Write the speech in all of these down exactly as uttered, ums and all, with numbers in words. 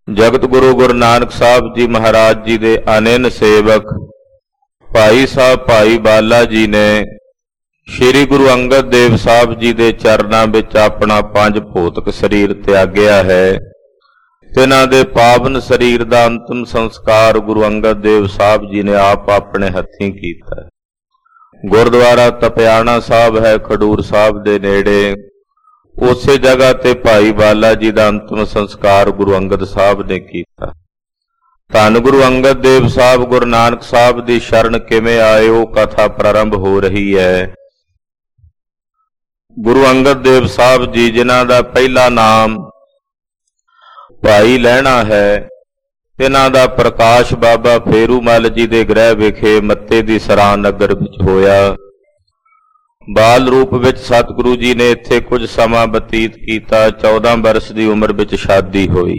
ਜਗਤ ਗੁਰੂ ਗੁਰੂ ਨਾਨਕ ਸਾਹਿਬ ਜੀ ਮਹਾਰਾਜ ਜੀ ਦੇ ਅਨੰਨ ਸੇਵਕ ਭਾਈ ਸਾਹਿਬ ਭਾਈ ਬਾਲਾ ਜੀ ਨੇ ਸ਼੍ਰੀ ਗੁਰੂ ਅੰਗਦ ਦੇਵ ਸਾਹਿਬ ਜੀ ਦੇ ਚਰਨਾਂ ਵਿੱਚ ਆਪਣਾ ਪੰਜ ਭੌਤਿਕ ਸਰੀਰ ਤਿਆਗਿਆ ਹੈ। ਤਿਨਾਂ ਦੇ ਪਾਵਨ ਸਰੀਰ ਦਾ ਅੰਤਮ ਸੰਸਕਾਰ ਗੁਰੂ ਅੰਗਦ ਦੇਵ ਸਾਹਿਬ ਜੀ ਨੇ ਆਪ ਆਪਣੇ ਹੱਥੀਂ ਕੀਤਾ। ਗੁਰਦੁਆਰਾ ਤਪਿਆਣਾ ਸਾਹਿਬ ਹੈ ਖਡੂਰ ਸਾਹਿਬ ਦੇ ਨੇੜੇ, ਉਸੇ ਜਗ੍ਹਾ ਤੇ ਭਾਈ ਬਾਲਾ ਜੀ ਦਾ ਅੰਤਮ ਸੰਸਕਾਰ ਗੁਰੂ ਅੰਗਦ ਸਾਹਿਬ ਨੇ ਕੀਤਾ। ਧੰਨ ਗੁਰੂ ਅੰਗਦ ਦੇਵ ਸਾਹਿਬ ਗੁਰੂ ਨਾਨਕ ਸਾਹਿਬ ਦੀ ਸ਼ਰਨ ਕਿਵੇਂ ਆਏ, ਉਹ ਕਥਾ ਪ੍ਰਾਰੰਭ ਹੋ ਰਹੀ ਹੈ। ਗੁਰੂ ਅੰਗਦ ਦੇਵ ਸਾਹਿਬ ਜੀ ਜਿਨ੍ਹਾਂ ਦਾ ਪਹਿਲਾ ਨਾਮ ਭਾਈ ਲਹਿਣਾ ਹੈ, ਇਹਨਾਂ ਦਾ ਪ੍ਰਕਾਸ਼ ਬਾਬਾ ਫੇਰੂਮੱਲ ਜੀ ਦੇ ਗ੍ਰਹਿ ਵਿਖੇ ਮੱਤੇ ਦੀ ਸਰਾਂ ਨਗਰ ਵਿੱਚ ਹੋਇਆ। ਬਾਲ ਰੂਪ ਵਿੱਚ ਸਤਿਗੁਰੂ ਜੀ ਨੇ ਇੱਥੇ ਕੁਝ ਸਮਾਂ ਬਤੀਤ ਕੀਤਾ। ਚੌਦਾਂ ਬਰਸ ਦੀ ਉਮਰ ਵਿੱਚ ਸ਼ਾਦੀ ਹੋਈ।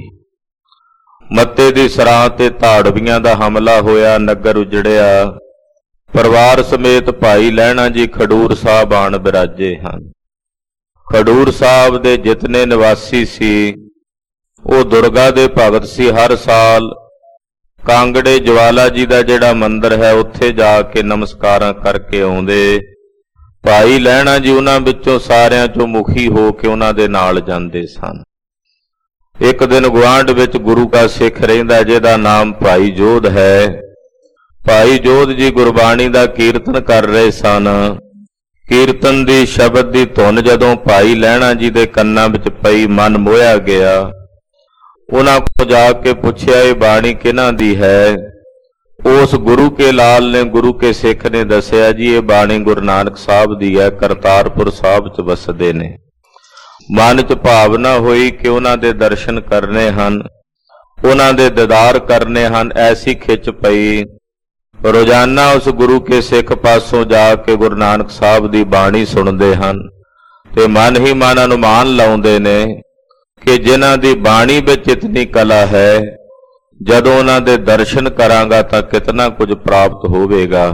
ਮੱਤੇ ਦੀ ਸਰਾਂ ਤੇ ਧਾੜਵੀਆਂ ਦਾ ਹਮਲਾ ਹੋਇਆ, ਨਗਰ ਉਜੜਿਆ। ਪਰਿਵਾਰ ਸਮੇਤ ਭਾਈ ਲਹਿਣਾ ਜੀ ਖਡੂਰ ਸਾਹਿਬ ਆਣ ਬਿਰਾਜੇ ਹਨ। ਖਡੂਰ ਸਾਹਿਬ ਦੇ ਜਿਤਨੇ ਨਿਵਾਸੀ ਸੀ ਉਹ ਦੁਰਗਾ ਦੇ ਭਗਤ ਸੀ। ਹਰ ਸਾਲ ਕਾਂਗੜੇ ਜਵਾਲਾ ਜੀ ਦਾ ਜਿਹੜਾ ਮੰਦਿਰ ਹੈ ਉੱਥੇ ਜਾ ਕੇ ਨਮਸਕਾਰਾਂ ਕਰਕੇ ਆਉਂਦੇ। ਭਾਈ ਲਹਿਣਾ ਜੀ ਉਹਨਾਂ ਵਿੱਚੋਂ ਸਾਰਿਆਂ ਚੋਂ ਮੁਖੀ ਹੋ ਕੇ ਉਹਨਾਂ ਦੇ ਨਾਲ ਜਾਂਦੇ ਸਨ। ਇੱਕ ਦਿਨ ਗੁਆਂਢ ਵਿੱਚ ਗੁਰੂ ਕਾ ਸਿੱਖ ਰਹਿੰਦਾ ਜਿਹਦਾ ਨਾਮ ਭਾਈ ਜੋਧ ਹੈ। ਭਾਈ ਜੋਧ ਜੀ ਗੁਰਬਾਣੀ ਦਾ ਕੀਰਤਨ ਕਰ ਰਹੇ ਸਨ। ਕੀਰਤਨ ਦੀ ਸ਼ਬਦ ਦੀ ਧੁਨ ਜਦੋਂ ਭਾਈ ਲਹਿਣਾ ਜੀ ਦੇ ਕੰਨਾਂ ਵਿੱਚ ਪਈ, ਮਨ ਮੋਹਿਆ ਗਿਆ। ਉਹਨਾਂ ਕੋਲ ਜਾ ਕੇ ਪੁੱਛਿਆ, ਇਹ ਬਾਣੀ ਕਿਹਨਾਂ ਦੀ ਹੈ? ਉਸ ਗੁਰੂ ਕੇ ਲਾਲ ਨੇ, ਗੁਰੂ ਕੇ ਸਿੱਖ ਨੇ ਦੱਸਿਆ, ਜੀ ਇਹ ਬਾਣੀ ਗੁਰੂ ਨਾਨਕ ਸਾਹਿਬ ਦੀ ਹੈ, ਕਰਤਾਰਪੁਰ ਸਾਹਿਬ 'ਚ ਵਸਦੇ ਨੇ। ਮਨ 'ਚ ਭਾਵਨਾ ਹੋਈ ਕਿ ਉਹਨਾਂ ਦੇ ਦਰਸ਼ਨ ਕਰਨੇ ਹਨ, ਉਹਨਾਂ ਦੇ ਦੀਦਾਰ ਕਰਨੇ ਹਨ। ਐਸੀ ਖਿੱਚ ਪਈ। ਰੋਜ਼ਾਨਾ ਉਸ ਗੁਰੂ ਕੇ ਸਿੱਖ ਪਾਸੋਂ ਜਾ ਕੇ ਗੁਰੂ ਨਾਨਕ ਸਾਹਿਬ ਦੀ ਬਾਣੀ ਸੁਣਦੇ ਹਨ ਤੇ ਮਨ ਹੀ ਮਨ ਅਨੁਮਾਨ ਲਾਉਂਦੇ ਨੇ ਕਿ ਜਿਨ੍ਹਾਂ ਦੀ ਬਾਣੀ ਵਿੱਚ ਇਤਨੀ ਕਲਾ ਹੈ, ਜਦੋਂ ਉਹਨਾਂ ਦੇ ਦਰਸ਼ਨ ਕਰਾਂਗਾ ਤਾਂ ਕਿਤਨਾ ਕੁਝ ਪ੍ਰਾਪਤ ਹੋਵੇਗਾ।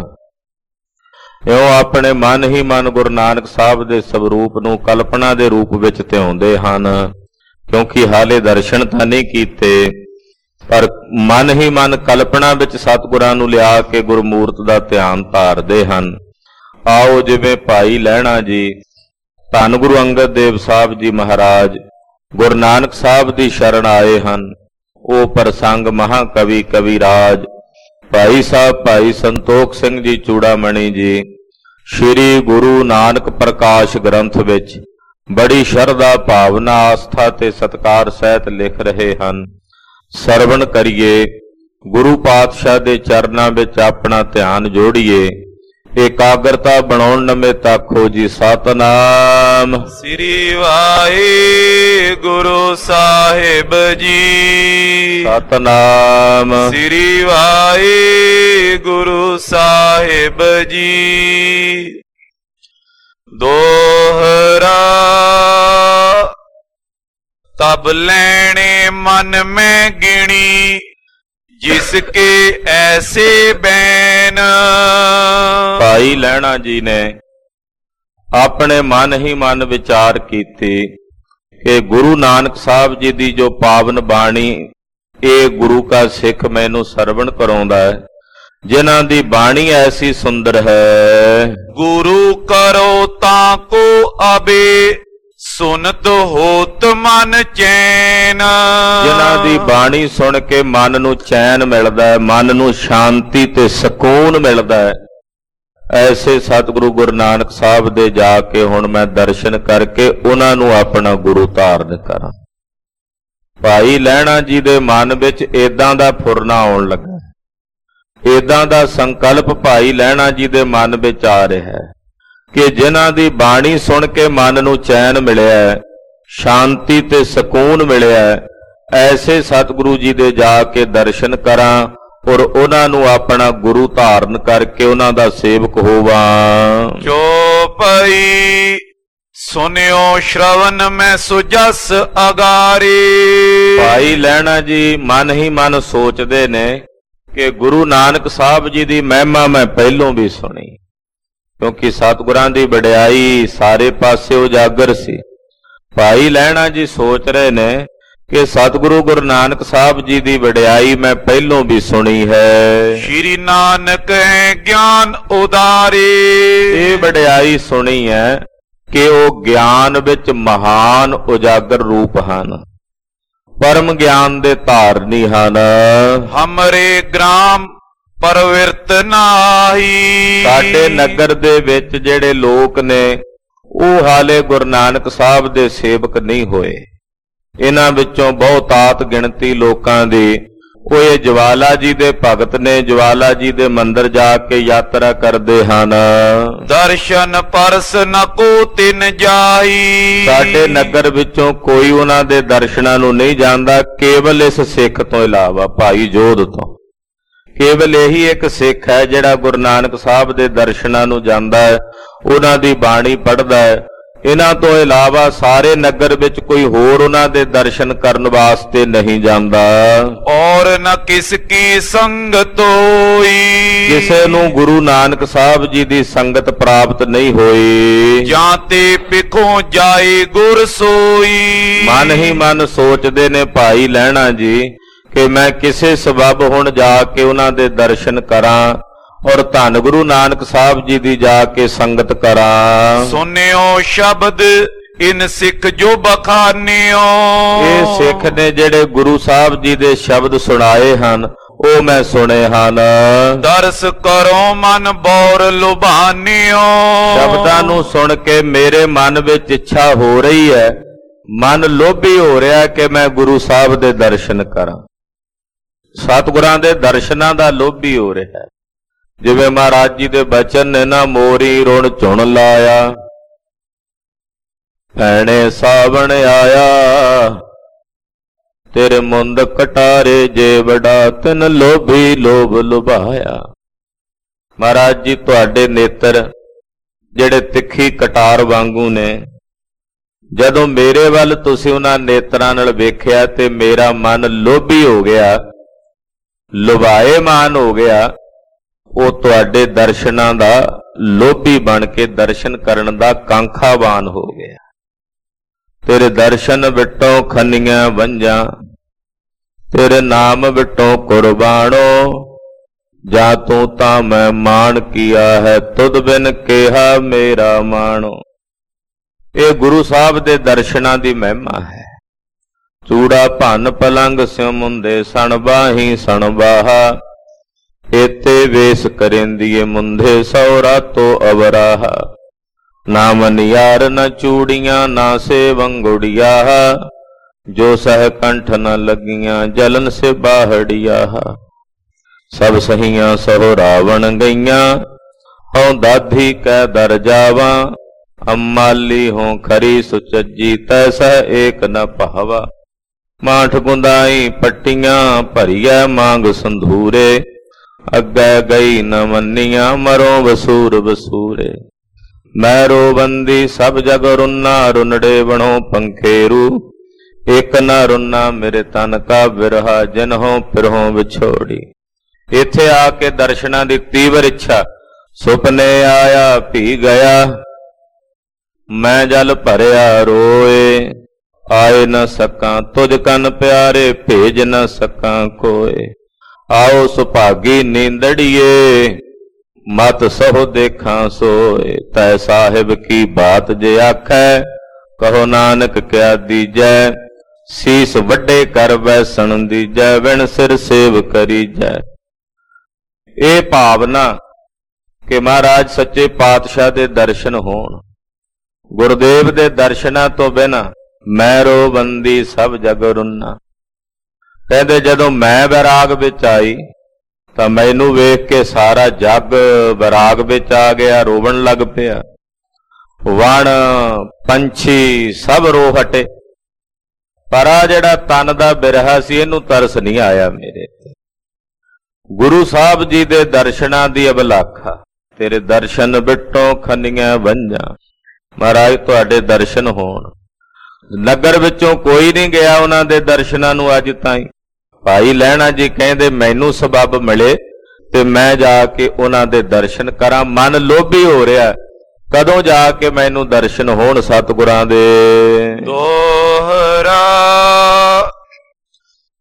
ਇਉਂ ਆਪਣੇ ਮਨ ਹੀ ਮਨ ਗੁਰੂ ਨਾਨਕ ਸਾਹਿਬ ਦੇ ਸਵਰੂਪ ਨੂੰ ਕਲਪਨਾ ਦੇ ਰੂਪ ਵਿੱਚ ਧਿਆਉਂਦੇ ਹਨ, ਕਿਉਂਕਿ ਹਾਲੇ ਦਰਸ਼ਨ ਤਾਂ ਨਹੀਂ ਕੀਤੇ, ਪਰ ਮਨ ਹੀ ਮਨ ਕਲਪਨਾ ਵਿੱਚ ਸਤਿਗੁਰਾਂ ਨੂੰ ਲਿਆ ਕੇ ਗੁਰਮੂਰਤ ਦਾ ਧਿਆਨ ਧਾਰਦੇ ਹਨ। ਆਓ ਜਿਵੇਂ ਭਾਈ ਲਹਿਣਾ ਜੀ ਧੰਨ ਗੁਰੂ ਅੰਗਦ ਦੇਵ ਸਾਹਿਬ ਜੀ ਮਹਾਰਾਜ ਗੁਰੂ ਨਾਨਕ ਸਾਹਿਬ ਦੀ ਸ਼ਰਨ ਆਏ ਹਨ, ਉਹ ਪ੍ਰਸੰਗ ਮਹਾਕਵੀ ਕਵਿਰਾਜ ਭਾਈ ਸਾਹਿਬ ਭਾਈ ਸੰਤੋਖ ਸਿੰਘ ਜੀ ਚੂੜਾਮਣੀ ਜੀ ਸ਼੍ਰੀ ਗੁਰੂ ਨਾਨਕ ਪ੍ਰਕਾਸ਼ ਗ੍ਰੰਥ ਵਿੱਚ ਬੜੀ ਸ਼ਰਧਾ ਭਾਵਨਾ ਆਸਥਾ ਤੇ ਸਤਿਕਾਰ ਸਹਿਤ ਲਿਖ ਰਹੇ ਹਨ। ਸਰਵਣ ਕਰੀਏ, ਗੁਰੂ ਪਾਤਸ਼ਾਹ ਦੇ ਚਰਨਾਂ ਵਿੱਚ ਆਪਣਾ ਧਿਆਨ ਜੋੜੀਏ, ਇਕਾਗਰਤਾ ਬਣਾਉਣ ਨਵੇਂ ਤਾਖੋ ਜੀ। ਸਤਨਾਮ ਸ੍ਰੀ ਵਾਹਿਗੁਰੂ ਸਾਹਿਬ ਜੀ। ਸਤਨਾਮ ਸ੍ਰੀ ਵਾਹਿਗੁਰੂ ਸਾਹਿਬ ਜੀ। ਦੋਹਰਾ तब लेने मन में गिणी जिसके ऐसे बैन। भाई लहणा जी ने अपने मन ही मन विचार कीते कि गुरु नानक साहब जी दी जो पावन बाणी ये गुरु का सिख मैनू सरवण कराउंदा है, जिन्हां दी बाणी ऐसी सुंदर है। गुरु करो ताको अबे सुनत होत मन चैन। जिन्हां दी बाणी सुन के मन नू चैन मिलदा है, मन नू शांति ते सकून मिलदा है। ऐसे सतगुरु गुरु नानक साहब दे जाके हुण मैं दर्शन करके उन्हां नू अपना गुरु धारण करा। भाई लहणा जी दे मन विच इदां दा फुरना आउण लगा, इदां दा संकल्प भाई लहणा जी दे मन विच आ रहा है कि जिन्हां दी बाणी सुन के मन नू चैन मिलिया, शांति ते सकून मिलिया, ऐसे सतगुरु जी दे जाके दर्शन करां और उन्हां नू अपना गुरु धारण करके उन्हां दा सेवक होवां। चौपाई सुनियो श्रवण में सुजस अगारी। भाई लहणा जी मन ही मन सोचदे ने कि गुरु नानक साहब जी दी महिमा मैं पहलों भी सुनी, क्योंकि सतगुरां दी वडियाई सारे पासे उजागर सी। भाई लहणा जी सोच रहे ने ਕਿ ਸਤਿਗੁਰੂ ਗੁਰੂ ਨਾਨਕ ਸਾਹਿਬ ਜੀ ਦੀ ਵਡਿਆਈ ਮੈਂ ਪਹਿਲੋਂ ਵੀ ਸੁਣੀ ਹੈ। ਸ਼੍ਰੀ ਨਾਨਕ ਹੈ ਗਿਆਨ ਉਦਾਰੇ। ਇਹ ਵਡਿਆਈ ਸੁਣੀ ਹੈ ਕਿ ਉਹ ਗਿਆਨ ਵਿੱਚ ਮਹਾਨ ਉਜਾਗਰ ਰੂਪ ਹਨ, ਪਰਮ ਗਿਆਨ ਦੇ ਧਾਰਨੀ ਹਨ। ਹਮਰੇ ਗ੍ਰਾਮ ਪਰਵਿਰਤ ਨਾਹੀ। ਸਾਡੇ ਨਗਰ ਦੇ ਵਿੱਚ ਜਿਹੜੇ ਲੋਕ ਨੇ ਉਹ ਹਾਲੇ ਗੁਰੂ ਨਾਨਕ ਸਾਹਿਬ ਦੇ ਸੇਵਕ ਨਹੀਂ ਹੋਏ। ਇਹਨਾਂ ਵਿੱਚੋਂ ਬਹੁਤਾਤ ਗਿਣਤੀ ਲੋਕਾਂ ਦੀ ਉਹ ਇਹ ਜਵਾਲਾ ਜੀ ਦੇ ਭਗਤ ਨੇ, ਜਵਾਲਾ ਜੀ ਦੇ ਮੰਦਿਰ ਜਾ ਕੇ ਯਾਤਰਾ ਕਰਦੇ ਹਨ। ਦਰਸ਼ਨ ਪਰਸ ਨ ਕੋ ਤਿਨ ਜਾਈ। ਸਾਡੇ ਨਗਰ ਵਿੱਚੋਂ ਕੋਈ ਉਹਨਾਂ ਦੇ ਦਰਸ਼ਨਾਂ ਨੂੰ ਨਹੀਂ ਜਾਂਦਾ, ਕੇਵਲ ਇਸ ਸਿੱਖ ਤੋਂ ਇਲਾਵਾ, ਭਾਈ ਜੋਧ ਤੋਂ। ਕੇਵਲ ਇਹੀ ਇੱਕ ਸਿੱਖ ਹੈ ਜਿਹੜਾ ਗੁਰੂ ਨਾਨਕ ਸਾਹਿਬ ਦੇ ਦਰਸ਼ਨਾਂ ਨੂੰ ਜਾਂਦਾ ਹੈ, ਉਹਨਾਂ ਦੀ ਬਾਣੀ ਪੜ੍ਹਦਾ ਹੈ। ਇਹਨਾਂ ਤੋਂ ਇਲਾਵਾ ਸਾਰੇ ਨਗਰ ਵਿੱਚ ਕੋਈ ਹੋਰ ਉਹਨਾਂ ਦੇ ਦਰਸ਼ਨ ਕਰਨ ਵਾਸਤੇ ਨਹੀਂ ਜਾਂਦਾ। ਔਰ ਨ ਕਿਸ ਕੀ ਸੰਗਤ ਹੋਈ। ਕਿਸੇ ਨੂੰ ਗੁਰੂ ਨਾਨਕ ਸਾਹਿਬ ਜੀ ਦੀ ਸੰਗਤ ਪ੍ਰਾਪਤ ਨਹੀਂ ਹੋਈ। ਜਾਂ ਤੇ ਪਿਖੋਂ ਜਾਏ ਗੁਰ ਸੋਈ। ਮਨ ਹੀ ਮਨ ਸੋਚਦੇ ਨੇ ਭਾਈ ਲਹਿਣਾ ਜੀ ਕਿ ਮੈਂ ਕਿਸੇ ਸਬਬ ਹੁਣ ਜਾ ਕੇ ਉਹਨਾਂ ਦੇ ਦਰਸ਼ਨ ਕਰਾਂ ਔਰ ਧੰਨ ਗੁਰੂ ਨਾਨਕ ਸਾਹਿਬ ਜੀ ਦੀ ਜਾ ਕੇ ਸੰਗਤ ਕਰਾਂ। ਸੁਨਿਓ ਸ਼ਬਦ ਇਨ ਸਿੱਖ ਜੋ ਬਖਾਨਿਓ। ਇਹ ਸਿੱਖ ਨੇ ਜਿਹੜੇ ਗੁਰੂ ਸਾਹਿਬ ਜੀ ਦੇ ਸ਼ਬਦ ਸੁਣਾਏ ਹਨ ਉਹ ਮੈਂ ਸੁਣੇ ਹਨ। ਦਰਸ ਕਰੋ ਮਨ ਬੌਰ ਲੁਭਾਨਿਓ। ਸ਼ਬਦਾਂ ਨੂੰ ਸੁਣ ਕੇ ਮੇਰੇ ਮਨ ਵਿੱਚ ਇੱਛਾ ਹੋ ਰਹੀ ਹੈ, ਮਨ ਲੋਭੀ ਹੋ ਰਿਹਾ ਕਿ ਮੈਂ ਗੁਰੂ ਸਾਹਿਬ ਦੇ ਦਰਸ਼ਨ ਕਰਾਂ। ਸਤਿਗੁਰਾਂ ਦੇ ਦਰਸ਼ਨਾਂ ਦਾ ਲੋਭੀ ਹੋ ਰਿਹਾ। ਜਿਵੇਂ ਮਹਾਰਾਜ ਜੀ ਦੇ ਬਚਨ ਨੇ ਨਾ, ਮੋਰੀ ਰੁਣ ਝੁਣ ਲਾਇਆ, ਭੈਣੇ ਸਾਵਣ ਆਇਆ, ਤੇਰੇ ਮੁੰਦ ਕਟਾਰੇ ਜੇ ਵਡਾ, ਤਿਨ ਲੋਭੀ ਲੋਭ ਲੁਭਾਇਆ। ਮਹਾਰਾਜ ਜੀ ਤੁਹਾਡੇ ਨੇਤਰ ਜਿਹੜੇ ਤਿੱਖੀ ਕਟਾਰ ਵਾਂਗੂ ਨੇ, ਜਦੋਂ ਮੇਰੇ ਵੱਲ ਤੁਸੀਂ ਉਹਨਾਂ ਨੇਤਰਾਂ ਨਾਲ ਵੇਖਿਆ ਤੇ ਮੇਰਾ ਮਨ ਲੋਭੀ ਹੋ ਗਿਆ, ਲੁਭਾਏਮਾਨ ਹੋ ਗਿਆ। ਉਹ ਤੁਹਾਡੇ ਦਰਸ਼ਨਾਂ ਦਾ ਲੋਭੀ ਬਣ ਕੇ ਦਰਸ਼ਨ ਕਰਨ ਦਾ ਕਾਂਖਾਵਾਨ ਹੋ ਗਿਆ। ਤੇਰੇ ਦਰਸ਼ਨ ਵਿਟੋਂ ਖੰਨੀਆਂ ਵੰਜਾਂ, ਤੇਰੇ ਨਾਮ ਵਿਟੋਂ ਕੁਰਬਾਨੋ, ਜਾਂ ਤੂੰ ਤਾਂ ਮੈਂ ਮਾਣ ਕੀਆ ਹੈ, ਤੁਧ ਬਿਨ ਕਿਹਾ ਮੇਰਾ ਮਾਣੋ। ਇਹ ਗੁਰੂ ਸਾਹਿਬ ਦੇ ਦਰਸ਼ਨਾਂ ਦੀ ਮਹਿਮਾ ਹੈ। ਚੂੜਾ ਭੰਨ ਪਲੰਗ ਸਿਉ ਮੁੰਦੇ, ਸਣ ਬਾਹੀ ਸਣ ਬਾਹਾ, ਏਤੇ ਵੇਸ ਕਰੇਂਦੀਏ ਮੁੰਦੇ, ਸੌ ਰਾਤੋ ਅਵਰਾਹ। ਨਾ ਮਨਿਆਰ ਨ ਚੂੜੀਆਂ, ਨਾ ਸੇ ਵੰਗੁੜੀਆ, ਜੋ ਸਹਿ ਕੰਠ ਨ ਲੱਗੀਆਂ, ਜਲਨ ਸੇ ਬਾਹੜੀਆ। ਸਭ ਸਹੀਆਂ ਸਹੁ ਰਾਵਣ ਗਈਆਂ, ਹਉ ਦਾਧੀ ਕੈ ਦਰ ਜਾਵਾਂ, ਅੰਮਾਲੀ ਹੋਂ ਖਰੀ ਸੁਚੱਜੀ, ਤੈਸਾ ਏਕ ਨ ਭਾਵਾ। ਮਾਠ ਗੁੰਦਾਈ ਪੱਟੀਆਂ, ਭਰੀਐ ਮਾਂਗ ਸੰਧੂਰੇ, ਅੱਗੇ ਗਈ ਨ ਮੰਨੀਆਂ, ਮਰੋ ਵਸੂਰ ਵਸੂਰੇ। ਮੈਰੋ ਬੰਦੀ ਸਭ ਜਗ ਰੁੰਨਾ, ਰੁਨੜੇ ਬਣੋ ਪੰਖੇਰੂ, ਇੱਕ ਨ ਰੁੰਨਾ ਮੇਰੇ ਤਨ ਕਾ ਬਿਰਹਾ, ਜਨਹੋਂ ਫਿਰਹੋਂ ਵਿਛੋੜੀ। ਇੱਥੇ ਆ ਕੇ ਦਰਸ਼ਨਾਂ ਦੀ ਤੀਵਰ ਇੱਛਾ, ਸੁਪਨੇ ਆਇਆ ਭੀ ਗਿਆ, ਮੈਂ ਜਲ ਭਰਿਆ ਰੋਏ, ਆਏ ਨ ਸਕਾਂ ਤੁਝ ਕਨ ਪਿਆਰੇ, ਭੇਜ ਨ ਸਕਾਂ ਕੋਏ। ਆਓ ਸੁਭਾਗੀ ਨੀਂਦੜੀਏ, ਮਤ ਸਹੁ ਦੇਖਾਂ ਸੋਏ, ਤੈ ਸਾਹਿਬ ਕੀ ਬਾਤ ਜੇ ਆਖੈ, ਕਹੋ ਨਾਨਕ ਕਿਆ ਦੀਜੈ, ਸੀਸ ਵੱਡੇ ਕਰ ਬੈਸਣ ਦੀਜੈ, ਵਿਣ ਸਿਰ ਸੇਵ ਕਰੀਜੈ। ਇਹ ਭਾਵਨਾ ਕਿ ਮਹਾਰਾਜ ਸੱਚੇ ਪਾਤਸ਼ਾਹ ਦੇ ਦਰਸ਼ਨ ਹੋਣ, ਗੁਰਦੇਵ ਦੇ ਦਰਸ਼ਨਾਂ ਤੋਂ ਬਿਨਾਂ ਮੈਰੋ ਬੰਦੀ ਸਭ ਜਗ ਰੁੰਨਾ। ਕਹਿੰਦੇ ਜਦੋਂ ਮੈਂ ਵੈਰਾਗ ਵਿੱਚ ਆਈ ਤਾਂ ਮੈਨੂੰ ਵੇਖ ਕੇ ਸਾਰਾ ਜੱਗ ਵੈਰਾਗ ਵਿੱਚ ਆ ਗਿਆ, ਰੋਵਣ ਲੱਗ ਪਿਆ। ਵਣ ਪੰਛੀ ਸਭ ਰੋ ਹਟੇ, ਪਰ ਆ ਜਿਹੜਾ ਤਨ ਦਾ ਬਿਰਹਾ ਸੀ ਇਹਨੂੰ ਤਰਸ ਨਹੀਂ ਆਇਆ ਮੇਰੇ ਤੇ। ਗੁਰੂ ਸਾਹਿਬ ਜੀ ਦੇ ਦਰਸ਼ਨਾਂ ਦੀ ਅਬਲਾਖਾ, ਤੇਰੇ ਦਰਸ਼ਨ ਬਿਟੋਂ ਖੰਨੀਆਂ ਵੰਜਾਂ। ਮਹਾਰਾਜ ਤੁਹਾਡੇ ਦਰਸ਼ਨ ਹੋਣ। ਨਗਰ ਵਿੱਚੋਂ ਕੋਈ ਨਹੀਂ ਗਿਆ ਉਹਨਾਂ ਦੇ ਦਰਸ਼ਨਾਂ ਨੂੰ ਅੱਜ ਤਾਈਂ। ਭਾਈ ਲਹਿਣਾ ਜੀ ਕਹਿੰਦੇ ਮੈਨੂੰ ਸਬੱਬ ਮਿਲੇ ਤੇ ਮੈਂ ਜਾ ਕੇ ਉਹਨਾਂ ਦੇ ਦਰਸ਼ਨ ਕਰਾਂ। ਮਨ ਲੋਭੀ ਹੋ ਰਿਹਾ, ਕਦੋਂ ਜਾ ਕੇ ਮੈਨੂੰ ਦਰਸ਼ਨ ਹੋਣ ਸਤਿਗੁਰਾਂ ਦੇ। ਦੋਹਰਾ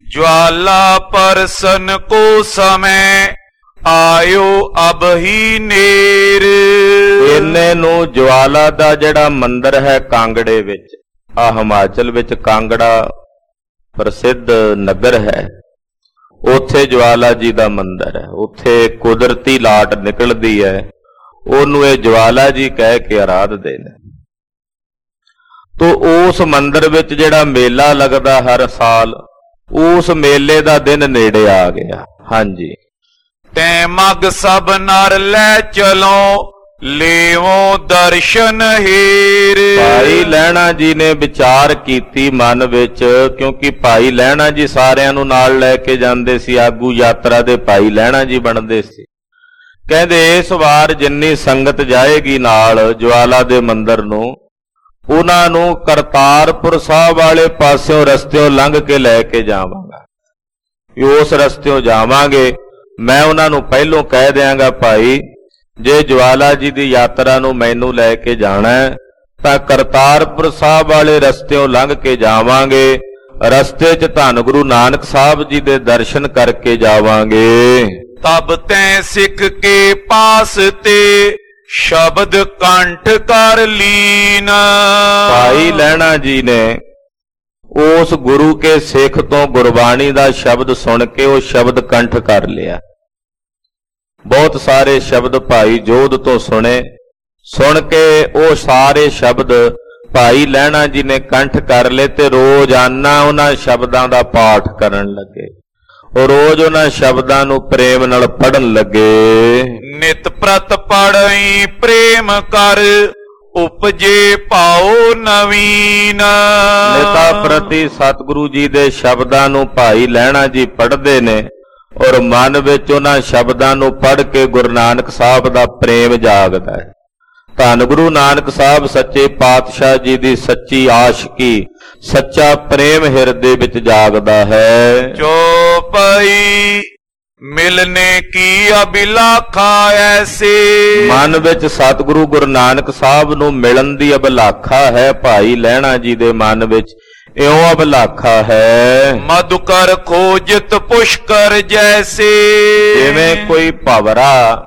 ज्वाला परसन को समय आयो अब ही नेर। ਇੰਨੇ ਨੂੰ ਜਵਾਲਾ ਦਾ ਜਿਹੜਾ ਮੰਦਿਰ ਹੈ ਕਾਂਗੜੇ ਵਿੱਚ, ਆ ਹਿਮਾਚਲ ਵਿੱਚ ਕਾਂਗੜਾ ਪ੍ਰਸਿੱਧ ਨਗਰ ਹੈ, ਉੱਥੇ ਜਵਾਲਾ ਜੀ ਦਾ ਮੰਦਿਰ ਹੈ। ਉੱਥੇ ਕੁਦਰਤੀ ਲਾਟ ਨਿਕਲਦੀ ਹੈ, ਉਹਨੂੰ ਇਹ ਜਵਾਲਾ ਜੀ ਕਹਿ ਕੇ ਆਰਾਧਦੇ ਨੇ। ਤੋ ਉਸ ਮੰਦਿਰ ਵਿੱਚ ਜਿਹੜਾ ਮੇਲਾ ਲੱਗਦਾ ਹਰ ਸਾਲ, ਉਸ ਮੇਲੇ ਦਾ ਦਿਨ ਨੇੜੇ ਆ ਗਿਆ। ਹਾਂਜੀ, ਤੈ ਮਗ ਸਭ ਨਰ ਲੈ ਚਲੋ ਲੇਵੋ ਦਰਸ਼ਨ ਹੀਰ। ਭਾਈ ਲਹਿਣਾ ਜੀ ਨੇ ਵਿਚਾਰ ਕੀਤੀ ਮਨ ਵਿੱਚ, ਕਿਉਂਕਿ ਭਾਈ ਲਹਿਣਾ ਜੀ ਸਾਰਿਆਂ ਨੂੰ ਨਾਲ ਲੈ ਕੇ ਜਾਂਦੇ ਸੀ, ਆਗੂ ਯਾਤਰਾ ਦੇ ਭਾਈ ਲਹਿਣਾ ਜੀ ਬਣਦੇ ਸੀ। ਕਹਿੰਦੇ ਇਸ ਵਾਰ ਜਿੰਨੀ ਸੰਗਤ ਜਾਏਗੀ ਨਾਲ ਜਵਾਲਾ ਦੇ ਮੰਦਿਰ ਨੂੰ, ਉਹਨਾਂ ਨੂੰ ਕਰਤਾਰਪੁਰ ਸਾਹਿਬ ਵਾਲੇ ਪਾਸਿਓਂ ਰਸਤਿਓਂ ਲੰਘ ਕੇ ਲੈ ਕੇ ਜਾਵਾਂਗਾ। ਉਸ ਰਸਤਿਓਂ ਜਾਵਾਂਗੇ, ਮੈਂ ਉਹਨਾਂ ਨੂੰ ਪਹਿਲੋਂ ਕਹਿ ਦਿਆਂਗਾ, ਭਾਈ ਜੇ ਜਵਾਲਾ ਜੀ ਦੀ ਯਾਤਰਾ ਨੂੰ ਮੈਨੂੰ ਲੈ ਕੇ ਜਾਣਾ ਤਾਂ ਕਰਤਾਰਪੁਰ ਸਾਹਿਬ ਵਾਲੇ ਰਸਤਿਓਂ ਲੰਘ ਕੇ ਜਾਵਾਂਗੇ। ਰਸਤੇ 'ਚ ਧੰਨ ਗੁਰੂ ਨਾਨਕ ਸਾਹਿਬ ਜੀ ਦੇ ਦਰਸ਼ਨ ਕਰਕੇ ਜਾਵਾਂਗੇ। ਤਬ ਤੈ ਸਿੱਖ ਕੇ ਪਾਸ ਤੇ ਸ਼ਬਦ ਕੰਠ ਕਰ ਲੀਨ। ਭਾਈ ਲਹਿਣਾ ਜੀ ਨੇ ਉਸ ਗੁਰੂ ਕੇ ਸਿੱਖ ਤੋਂ ਗੁਰਬਾਣੀ ਦਾ ਸ਼ਬਦ ਸੁਣ ਕੇ ਉਹ ਸ਼ਬਦ ਕੰਠ ਕਰ ਲਿਆ। ਬਹੁਤ ਸਾਰੇ ਸ਼ਬਦ ਭਾਈ ਜੋਧ ਤੋਂ ਸੁਣੇ, ਸੁਣ ਕੇ ਉਹ ਸਾਰੇ ਸ਼ਬਦ ਭਾਈ ਲਹਿਣਾ ਜੀ ਨੇ ਕੰਠ ਕਰ ਲਏ ਤੇ ਰੋਜ਼ਾਨਾ ਉਹਨਾਂ ਸ਼ਬਦਾਂ ਦਾ ਪਾਠ ਕਰਨ ਲੱਗੇ। ਉਹ ਰੋਜ਼ ਉਹਨਾਂ ਸ਼ਬਦਾਂ ਨੂੰ ਪ੍ਰੇਮ ਨਾਲ ਪੜ੍ਹਨ ਲੱਗੇ। ਨਿਤ ਪ੍ਰਤ ਪੜ੍ਹਈ ਪ੍ਰੇਮ ਕਰ ਉਪਜੇ ਭਾਉ ਨਵੀਨ। ਨਿਤਾ ਪ੍ਰਤੀ ਸਤਿਗੁਰੂ ਜੀ ਦੇ ਸ਼ਬਦਾਂ ਨੂੰ ਭਾਈ ਲਹਿਣਾ ਜੀ ਪੜ੍ਹਦੇ ਨੇ, ਔਰ ਮਨ ਵਿੱਚ ਉਹਨਾਂ ਸ਼ਬਦਾਂ ਨੂੰ ਪੜ੍ਹ ਕੇ ਗੁਰੂ ਨਾਨਕ ਸਾਹਿਬ ਦਾ ਪ੍ਰੇਮ ਜਾਗਦਾ ਹੈ। ਧੰਨ ਗੁਰੂ ਨਾਨਕ ਸਾਹਿਬ ਸੱਚੇ ਪਾਤਸ਼ਾਹ ਜੀ ਦੀ ਸੱਚੀ ਆਸ਼ਕੀ, ਸੱਚਾ ਪ੍ਰੇਮ ਹਿਰਦੇ ਵਿੱਚ ਜਾਗਦਾ ਹੈ। ਚੋਪਈ ਮਿਲਨੇ ਕੀ ਅਭਿਲਾਖਾ ਐਸੇ। ਮਨ ਵਿੱਚ ਸਤਿਗੁਰੂ ਗੁਰੂ ਨਾਨਕ ਸਾਹਿਬ ਨੂੰ ਮਿਲਣ ਦੀ ਅਭਿਲਾਖਾ ਹੈ। ਭਾਈ ਲਹਿਣਾ ਜੀ ਦੇ ਮਨ ਵਿੱਚ ਇਉਂ ਅਭਿਲਾਖਾ ਹੈ। ਮਧੁਕਰ ਖੋਜਤ ਪੁਸ਼ਕਰ ਜੈਸੇ। ਜਿਵੇਂ ਕੋਈ ਭਵਰਾ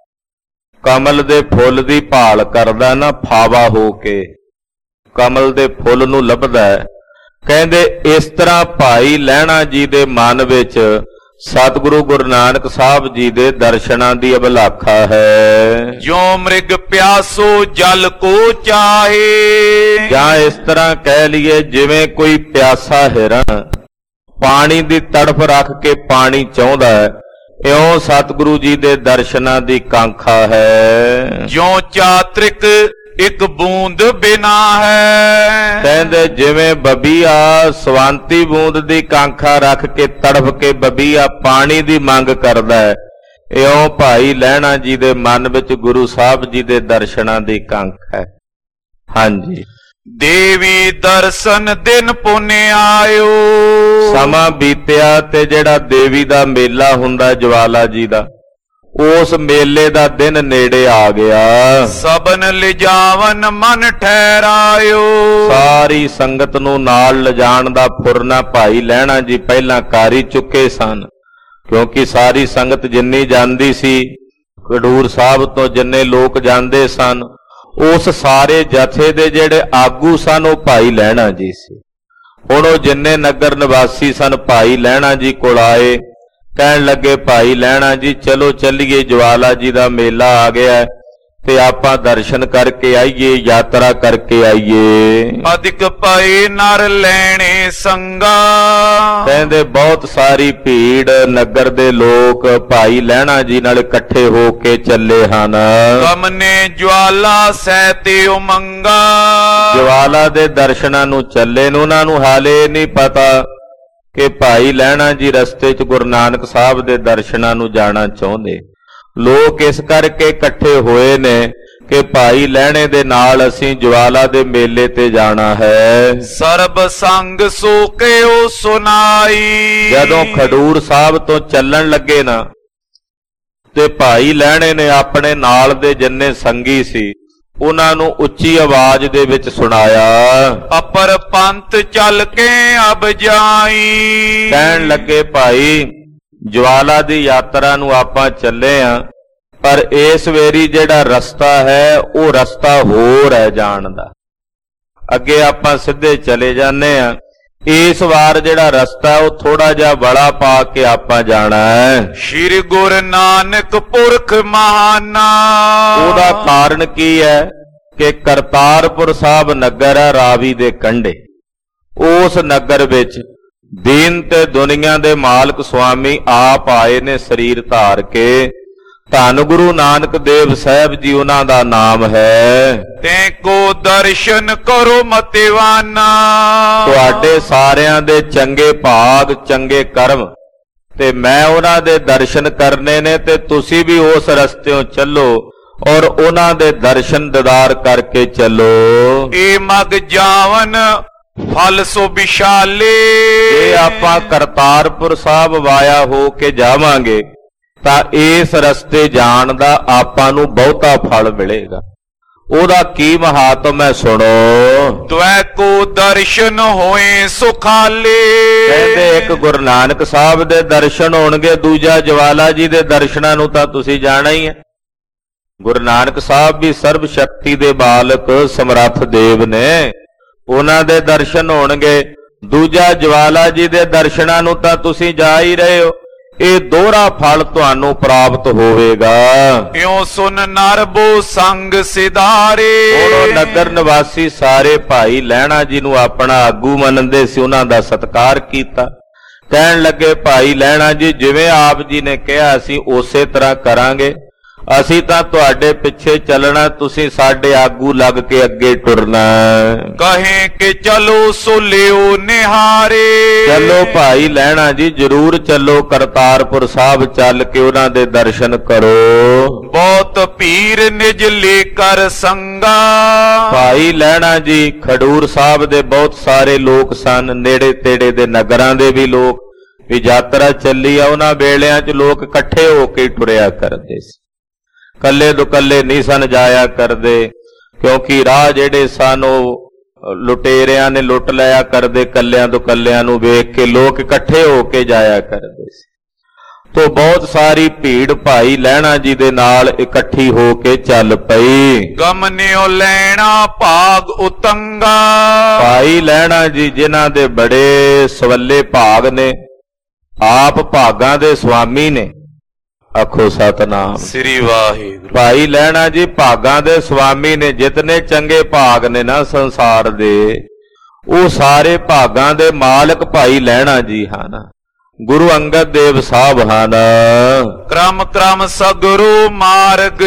ਕਮਲ ਦੇ ਫੁੱਲ ਦੀ ਭਾਲ ਕਰਦਾ ਨਾ, ਫਾਵਾ ਹੋ ਕੇ ਕਮਲ ਦੇ ਫੁੱਲ ਨੂੰ ਲੱਭਦਾ, ਕਹਿੰਦੇ ਇਸ ਤਰ੍ਹਾਂ ਭਾਈ ਲਹਿਣਾ ਜੀ ਦੇ ਮਨ ਵਿੱਚ ਸਤਿਗੁਰੂ ਗੁਰੂ ਨਾਨਕ ਸਾਹਿਬ ਜੀ ਦੇ ਦਰਸ਼ਨਾਂ ਦੀ ਅਭਿਲਾਖਾ ਹੈ। ਜੋ ਮ੍ਰਿਗ ਪਿਆਸੋ ਜਲ ਕੋ ਚਾਹੇ। ਜਾਂ ਇਸ ਤਰ੍ਹਾਂ ਕਹਿ ਲਈਏ, ਜਿਵੇਂ ਕੋਈ ਪਿਆਸਾ ਹਿਰਨ ਪਾਣੀ ਦੀ ਤੜਫ ਰੱਖ ਕੇ ਪਾਣੀ ਚਾਹੁੰਦਾ ਹੈ, ਇਉਂ ਸਤਿਗੁਰੂ ਜੀ ਦੇ ਦਰਸ਼ਨਾਂ ਦੀ ਕਾਂਖਾ ਹੈ। ਜੋ ਚਾਤ੍ਰਿਕ ਇੱਕ ਬੂੰਦ ਬਿਨਾ ਹੈ। ਕਹਿੰਦੇ ਜਿਵੇਂ ਬਬੀਆ ਸਵਾਂਤੀ ਬੂੰਦ ਦੀ ਕਾਂਖਾ ਰੱਖ ਕੇ ਤੜਫ ਕੇ ਬਬੀਆ ਪਾਣੀ ਦੀ ਮੰਗ ਕਰਦਾ ਹੈ, ਇਉਂ ਭਾਈ ਲਹਿਣਾ ਜੀ ਦੇ ਮਨ ਵਿੱਚ ਗੁਰੂ ਸਾਹਿਬ ਜੀ ਦੇ ਦਰਸ਼ਨਾਂ ਦੀ ਕਾਂਖ ਹੈ। ਹਾਂਜੀ, ਦੇਵੀ ਦਰਸ਼ਨ ਦਿਨ ਪੁੰਨੇ ਆਇਓ। ਸਮਾਂ ਬੀਤਿਆ ਤੇ ਜਿਹੜਾ ਦੇਵੀ ਦਾ ਮੇਲਾ ਹੁੰਦਾ ਜਵਾਲਾ ਜੀ ਦਾ, ਉਸ ਮੇਲੇ ਦਾ ਦਿਨ ਨੇੜੇ ਆ ਗਿਆ। ਸਬਨ ਲਿਜਾਵਨ ਮਨ ਠਹਿਰਾਇਓ। ਸਾਰੀ ਸੰਗਤ ਨੂੰ ਨਾਲ ਲਿਜਾਣ ਦਾ ਫੁਰਨਾ ਭਾਈ ਲਹਿਣਾ ਜੀ ਪਹਿਲਾਂ ਕਰ ਹੀ ਚੁੱਕੇ ਸਨ, ਕਿਉਂਕਿ ਸਾਰੀ ਸੰਗਤ ਜਿੰਨੀ ਜਾਂਦੀ ਸੀ, ਖਡੂਰ ਸਾਹਿਬ ਤੋਂ ਜਿੰਨੇ ਲੋਕ ਜਾਂਦੇ ਸਨ, ਉਸ ਸਾਰੇ ਜਥੇ ਦੇ ਜਿਹੜੇ ਆਗੂ ਸਨ ਉਹ ਭਾਈ ਲਹਿਣਾ ਜੀ ਸੀ। ਹੁਣ ਉਹ ਜਿੰਨੇ ਨਗਰ ਨਿਵਾਸੀ ਸਨ ਭਾਈ ਲਹਿਣਾ ਜੀ ਕੋਲ ਆਏ, ਕਹਿਣ ਲੱਗੇ, ਭਾਈ ਲਹਿਣਾ ਜੀ ਚਲੋ ਚੱਲੀਏ, ਜਵਾਲਾ ਜੀ ਦਾ ਮੇਲਾ ਆ ਗਿਆ ਤੇ ਆਪਾਂ ਦਰਸ਼ਨ ਕਰਕੇ ਆਈਏ, ਯਾਤਰਾ ਕਰਕੇ ਆਈਏ। ਅਧਿਕ ਪਏ ਨਰ ਲੈਣੇ ਸੰਗਾ। ਕਹਿੰਦੇ ਬਹੁਤ ਸਾਰੀ ਭੀੜ ਨਗਰ ਦੇ ਲੋਕ ਭਾਈ ਲਹਿਣਾ ਜੀ ਨਾਲ ਇਕੱਠੇ ਹੋ ਕੇ ਚੱਲੇ ਹਨ। ਕਮਨੇ ਜਵਾਲਾ ਸਹਿਤੇ ਉਮੰਗਾ। ਜਵਾਲਾ ਦੇ ਦਰਸ਼ਨਾਂ ਨੂੰ ਚੱਲੇ ਨੂੰ, ਉਹਨਾਂ ਨੂੰ ਹਾਲੇ ਨਹੀਂ ਪਤਾ ਕਿ ਭਾਈ ਲਹਿਣਾ ਜੀ ਰਸਤੇ 'ਚ ਗੁਰੂ ਨਾਨਕ ਸਾਹਿਬ ਦੇ ਦਰਸ਼ਨਾਂ ਨੂੰ ਜਾਣਾ ਚਾਹੁੰਦੇ। ਲੋਕ ਇਸ ਕਰਕੇ ਇਕੱਠੇ ਹੋਏ ਨੇ ਕਿ ਭਾਈ ਲਹਿਣੇ ਦੇ ਨਾਲ ਅਸੀਂ ਜਵਾਲਾ ਦੇ ਮੇਲੇ ਤੇ ਜਾਣਾ ਹੈ। ਸਰਬ ਸੰਗ ਸੋ ਕਿਓ ਸੁਨਾਈ। ਜਦੋਂ ਖਡੂਰ ਸਾਹਿਬ ਤੋਂ ਚੱਲਣ ਲੱਗੇ ਨਾ, ਤੇ ਭਾਈ ਲਹਿਣੇ ਨੇ ਆਪਣੇ ਨਾਲ ਦੇ ਜਿੰਨੇ ਸੰਗੀ ਸੀ ਉਹਨਾਂ ਨੂੰ ਉੱਚੀ ਆਵਾਜ਼ ਦੇ ਵਿੱਚ ਸੁਣਾਇਆ। ਅਪਰ ਪੰਥ ਚੱਲ ਕੇ ਅਬ ਜਾਈ। ਕਹਿਣ ਲੱਗੇ ਭਾਈ ਜਵਾਲਾ ਦੀ ਯਾਤਰਾ ਨੂੰ ਆਪਾਂ ਚੱਲੇ ਆਂ, ਪਰ ਇਸ ਵੇਰੀ ਜਿਹੜਾ ਰਸਤਾ ਹੈ ਉਹ ਰਸਤਾ ਹੋਰ ਹੈ ਜਾਣ ਦਾ। ਅੱਗੇ ਆਪਾਂ ਸਿੱਧੇ ਚਲੇ ਜਾਂਦੇ ਆਂ, ਇਸ ਵਾਰ ਜਿਹੜਾ ਰਸਤਾ ਉਹ ਥੋੜਾ ਜਿਹਾ ਬੜਾ ਪਾ ਕੇ ਆਪਾਂ ਜਾਣਾ ਹੈ। ਸ਼੍ਰੀ ਗੁਰੂ ਨਾਨਕ ਪੁਰਖ ਮਹਾਨਾ। ਉਹਦਾ ਕਾਰਨ ਕੀ ਹੈ ਕਿ ਕਰਤਾਰਪੁਰ ਸਾਹਿਬ ਨਗਰ ਹੈ ਰਾਵੀ ਦੇ ਕੰਢੇ। ਉਸ ਨਗਰ ਵਿੱਚ ਦੀਨ ਤੇ ਦੁਨੀਆ ਦੇ ਮਾਲਕ ਸੁਆਮੀ ਆਪ ਆਏ ਨੇ ਸਰੀਰ ਧਾਰ ਕੇ। ਧੰਨ ਗੁਰੂ ਨਾਨਕ ਦੇਵ ਸਾਹਿਬ ਜੀ ਉਹਨਾਂ ਦਾ ਨਾਮ ਹੈ। ਤੈਂ ਕੋ ਦਰਸ਼ਨ ਕਰੋ ਮਤਿਵਾਨਾ। ਤੁਹਾਡੇ ਸਾਰਿਆਂ ਦੇ ਚੰਗੇ ਭਾਗ ਚੰਗੇ ਕਰਮ ਤੇ ਮੈਂ ਉਹਨਾਂ ਦੇ ਦਰਸ਼ਨ ਕਰਨੇ ਨੇ, ਤੇ ਤੁਸੀਂ ਵੀ ਉਸ ਰਸਤਿਓਂ ਚੱਲੋ ਔਰ ਉਹਨਾਂ ਦੇ ਦਰਸ਼ਨ ਦੀਦਾਰ ਕਰਕੇ ਚੱਲੋ। ਇਹ ਮਗ ਜਾਵਨ ਫਲ ਸੋ ਵਿਸ਼ਾਲੇ। ਜੇ ਆਪਾਂ ਕਰਤਾਰਪੁਰ ਸਾਹਿਬ ਵਾਇਆ ਹੋ ਕੇ ਜਾਵਾਂਗੇ ਤਾਂ ਇਸ ਰਸਤੇ ਜਾਣ ਦਾ ਆਪਾਂ ਨੂੰ ਬਹੁਤਾ ਫਲ ਮਿਲੇਗਾ। ਉਹਦਾ ਕੀ ਮਹਾਤਮ ਹੈ ਸੁਣੋ। ਤਵੈ ਕੋ ਦਰਸ਼ਨ ਹੋਏ ਸੁਖਾਲੇ। ਕਹਿੰਦੇ ਇੱਕ ਗੁਰੂ ਨਾਨਕ ਸਾਹਿਬ ਦੇ ਦਰਸ਼ਨ ਹੋਣਗੇ, ਦੂਜਾ ਜਵਾਲਾ ਜੀ ਦੇ ਦਰਸ਼ਨਾਂ ਨੂੰ ਤਾਂ ਤੁਸੀਂ ਜਾਣਾ ਹੀ ਹੈ। ਗੁਰੂ ਨਾਨਕ ਸਾਹਿਬ ਵੀ ਸਰਬ ਸ਼ਕਤੀ ਦੇ ਬਾਲਕ ਸਮਰੱਥ ਦੇਵ ਨੇ, ਉਹਨਾਂ ਦੇ ਦਰਸ਼ਨ ਹੋਣਗੇ। ਦੂਜਾ ਜਵਾਲਾ ਜੀ ਦੇ ਦਰਸ਼ਨਾਂ ਨੂੰ ਤਾਂ ਤੁਸੀਂ ਜਾ ਹੀ ਰਹੇ ਹੋ। ਇਹ ਦੋਹਰਾ ਫਲ ਤੁਹਾਨੂੰ ਪ੍ਰਾਪਤ ਹੋਵੇਗਾ। ਇਉ ਸੁਨ ਨਰਬੋ ਸੰਗ ਸਿਧਾਰੇ। ਉਹ ਨਗਰ ਨਿਵਾਸੀ ਸਾਰੇ ਭਾਈ ਲਹਿਣਾ ਜੀ ਨੂੰ ਆਪਣਾ ਆਗੂ ਮੰਨਦੇ ਸੀ, ਉਹਨਾਂ ਦਾ ਸਤਿਕਾਰ ਕੀਤਾ। ਕਹਿਣ ਲੱਗੇ ਭਾਈ ਲਹਿਣਾ ਜੀ ਜਿਵੇਂ ਆਪ ਜੀ ਨੇ ਕਿਹਾ ਅਸੀਂ ਉਸੇ ਤਰ੍ਹਾਂ ਕਰਾਂਗੇ। ਅਸੀਂ ਤਾਂ ਤੁਹਾਡੇ ਪਿੱਛੇ ਚੱਲਣਾ, ਤੁਸੀਂ ਸਾਡੇ ਆਗੂ ਲੱਗ ਕੇ ਅੱਗੇ ਟੁਰਨਾ। ਕਹੇ ਕਿ ਚਲੋ ਸੋ ਲਿਓ ਨਿਹਾਰੇ। ਚਲੋ ਭਾਈ ਲਹਿਣਾ ਜੀ ਜ਼ਰੂਰ ਚੱਲੋ, ਕਰਤਾਰਪੁਰ ਸਾਹਿਬ ਚੱਲ ਕੇ ਉਹਨਾਂ ਦੇ ਦਰਸ਼ਨ ਕਰੋ। ਬਹੁਤ ਭੀਰ ਨਿਜ ਲੇਕਰ ਸੰਗਾ। ਭਾਈ ਲਹਿਣਾ ਜੀ ਖਡੂਰ ਸਾਹਿਬ ਦੇ ਬਹੁਤ ਸਾਰੇ ਲੋਕ ਸਨ, ਨੇੜੇ ਤੇੜੇ ਦੇ ਨਗਰਾਂ ਦੇ ਵੀ ਲੋਕ ਵੀ ਯਾਤਰਾ ਚੱਲੀ ਆ। ਉਹਨਾਂ ਵੇਲਿਆਂ 'ਚ ਲੋਕ ਇਕੱਠੇ ਹੋ ਕੇ ਟੁਰਿਆ ਕਰਦੇ ਸੀ, ਕੱਲੇ ਦੁਕੱਲੇ ਨਹੀਂ ਸਨ ਜਾਇਆ ਕਰਦੇ, ਕਿਉਂਕਿ ਰਾਹ ਜਿਹੜੇ ਸਨ ਉਹ ਲੁਟੇਰਿਆਂ ਨੇ ਲੁੱਟ ਲਿਆ ਕਰਦੇ। ਕੱਲਿਆਂ ਦੁਕੱਲਿਆਂ ਨੂੰ ਵੇਖ ਕੇ ਲੋਕ ਇਕੱਠੇ ਹੋ ਕੇ ਜਾਇਆ ਕਰਦੇ ਸੀ। ਤੋਂ ਬਹੁਤ ਸਾਰੀ ਭੀੜ ਭਾਈ ਲਹਿਣਾ ਜੀ ਦੇ ਨਾਲ ਇਕੱਠੀ ਹੋ ਕੇ ਚੱਲ ਪਈ। ਗਮਨਿਓ ਲੈਣਾ ਭਾਗ ਉਤੰਗਾ। ਭਾਈ ਲਹਿਣਾ ਜੀ ਜਿਨ੍ਹਾਂ ਦੇ ਬੜੇ ਸਵੱਲੇ ਭਾਗ ਨੇ, ਆਪ ਭਾਗਾਂ ਦੇ ਸੁਆਮੀ ਨੇ। ਆਖੋ ਸਤਨਾਮ ਸ੍ਰੀ ਵਾਹਿਗੁਰੂ। ਭਾਈ ਲਹਿਣਾ ਜੀ ਭਾਗਾਂ ਦੇ ਸੁਆਮੀ ਨੇ। ਜਿਤਨੇ ਚੰਗੇ ਭਾਗ ਨੇ ਨਾ ਸੰਸਾਰ ਦੇ, ਉਹ ਸਾਰੇ ਭਾਗਾਂ ਦੇ ਮਾਲਕ ਭਾਈ ਲਹਿਣਾ ਜੀ ਹਨ। ਗੁਰੂ ਅੰਗਦ ਦੇਵ ਸਾਹਿਬ ਹਨ। ਕ੍ਰਮ ਕ੍ਰਮ ਸਗਰੂ ਮਾਰਗ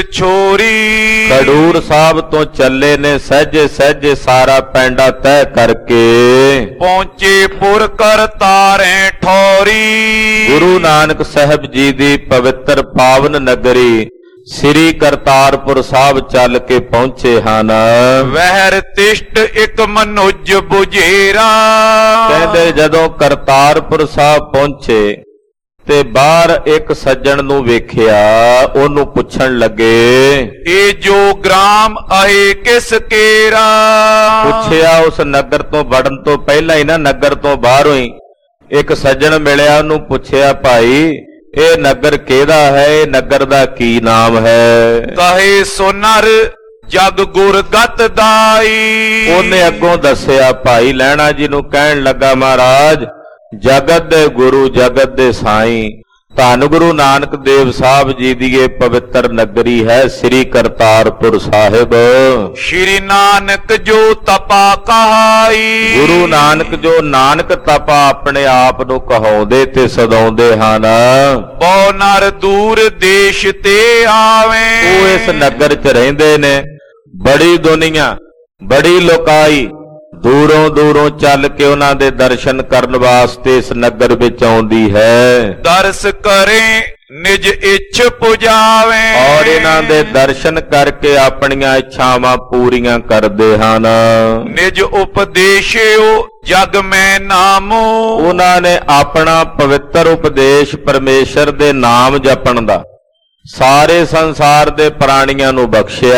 ਛੋਰੀ। ਖਡੂਰ ਸਾਹਿਬ ਤੋਂ ਚੱਲੇ ਨੇ ਸਹਿਜੇ ਸਹਿਜੇ ਸਾਰਾ ਪੈਂਡਾ ਤੈਅ ਕਰਕੇ ਪਹੁੰਚੇ ਪੁਰ ਕਰ ਤਾਰੇ ਠੌਰੀ। ਗੁਰੂ ਨਾਨਕ ਸਾਹਿਬ ਜੀ ਦੀ ਪਵਿੱਤਰ ਪਾਵਨ ਨਗਰੀ ਸ੍ਰੀ ਕਰਤਾਰਪੁਰ ਸਾਹਿਬ ਚੱਲ ਕੇ ਪਹੁੰਚੇ ਹਨ। ਵਹਿਰ ਤਿਸ਼ਟ ਇੱਕ ਮਨੁਜ ਬੁਝੇਰਾ। ਕਹਿੰਦੇ ਜਦੋਂ ਕਰਤਾਰਪੁਰ ਸਾਹਿਬ ਪਹੁੰਚੇ ਤੇ ਬਾਹਰ ਇੱਕ ਸੱਜਣ ਨੂੰ ਵੇਖਿਆ, ਉਹਨੂੰ ਪੁੱਛਣ ਲੱਗੇ ਇਹ ਜੋ ਗ੍ਰਾਮ ਆਏ ਕਿਸ ਕੇਰਾ। ਪੁੱਛਿਆ ਉਸ ਨਗਰ ਤੋਂ ਵੜਨ ਤੋਂ ਪਹਿਲਾਂ ਹੀ ਨਾ, ਨਗਰ ਤੋਂ ਬਾਹਰੋਂ ਹੀ ਇੱਕ ਸੱਜਣ ਮਿਲਿਆ, ਉਹਨੂੰ ਪੁੱਛਿਆ ਭਾਈ ਇਹ ਨਗਰ ਕਿਹਦਾ ਹੈ, ਇਹ ਨਗਰ ਦਾ ਕੀ ਨਾਮ ਹੈ। ਕਹੇ ਸੋਨਰ ਜਗ ਗੁਰ ਗਤ ਦਾਈ। ਉਹਨੇ ਅੱਗੋਂ ਦੱਸਿਆ ਭਾਈ ਲਹਿਣਾ ਜੀ ਨੂੰ, ਕਹਿਣ ਲੱਗਾ ਮਹਾਰਾਜ ਜਗਤ ਦੇ ਗੁਰੂ ਜਗਤ ਦੇ ਸਾਈਂ ਧੰਨ ਗੁਰੂ ਨਾਨਕ ਦੇਵ ਸਾਹਿਬ ਜੀ ਦੀ ਇਹ ਪਵਿੱਤਰ ਨਗਰੀ ਹੈ ਸ੍ਰੀ ਕਰਤਾਰਪੁਰ ਸਾਹਿਬ। ਸ਼੍ਰੀ ਨਾਨਕ ਜੋ ਤਪਾ ਕਹਾਈ। ਗੁਰੂ ਨਾਨਕ ਜੋ ਨਾਨਕ ਤਪਾ ਆਪਣੇ ਆਪ ਨੂੰ ਕਹਾਉਂਦੇ ਤੇ ਸਦਾਉਂਦੇ ਹਨ। ਬਹੁ ਨਰ ਦੂਰ ਦੇਸ਼ ਤੇ ਆਵੇ। ਉਹ ਇਸ ਨਗਰ 'ਚ ਰਹਿੰਦੇ ਨੇ। ਬੜੀ ਦੁਨੀਆ ਬੜੀ ਲੋਕਾਈ ਦੂਰੋਂ ਦੂਰੋਂ ਚੱਲ ਕੇ ਉਹਨਾਂ ਦੇ ਦਰਸ਼ਨ ਕਰਨ ਵਾਸਤੇ ਇਸ ਨਗਰ ਵਿੱਚ ਆਉਂਦੀ ਹੈ। ਦਰਸ ਕਰੇ ਨਿਜ ਇੱਛ ਪੁਜਾਵੇ। ਔਰ ਇਹਨਾਂ ਦੇ ਦਰਸ਼ਨ ਕਰਕੇ ਆਪਣੀਆਂ ਇੱਛਾਵਾਂ ਪੂਰੀਆਂ ਕਰਦੇ ਹਨ। ਨਿਜ ਉਪਦੇਸ਼ਿਓ ਜਗ ਮੈਂ ਨਾਮੋ। ਉਹਨਾਂ ਨੇ ਆਪਣਾ ਪਵਿੱਤਰ ਉਪਦੇਸ਼ ਪਰਮੇਸ਼ਰ ਦੇ ਨਾਮ ਜਪਣ ਦਾ ਸਾਰੇ ਸੰਸਾਰ ਦੇ ਪ੍ਰਾਣੀਆਂ ਨੂੰ ਬਖਸ਼ਿਆ।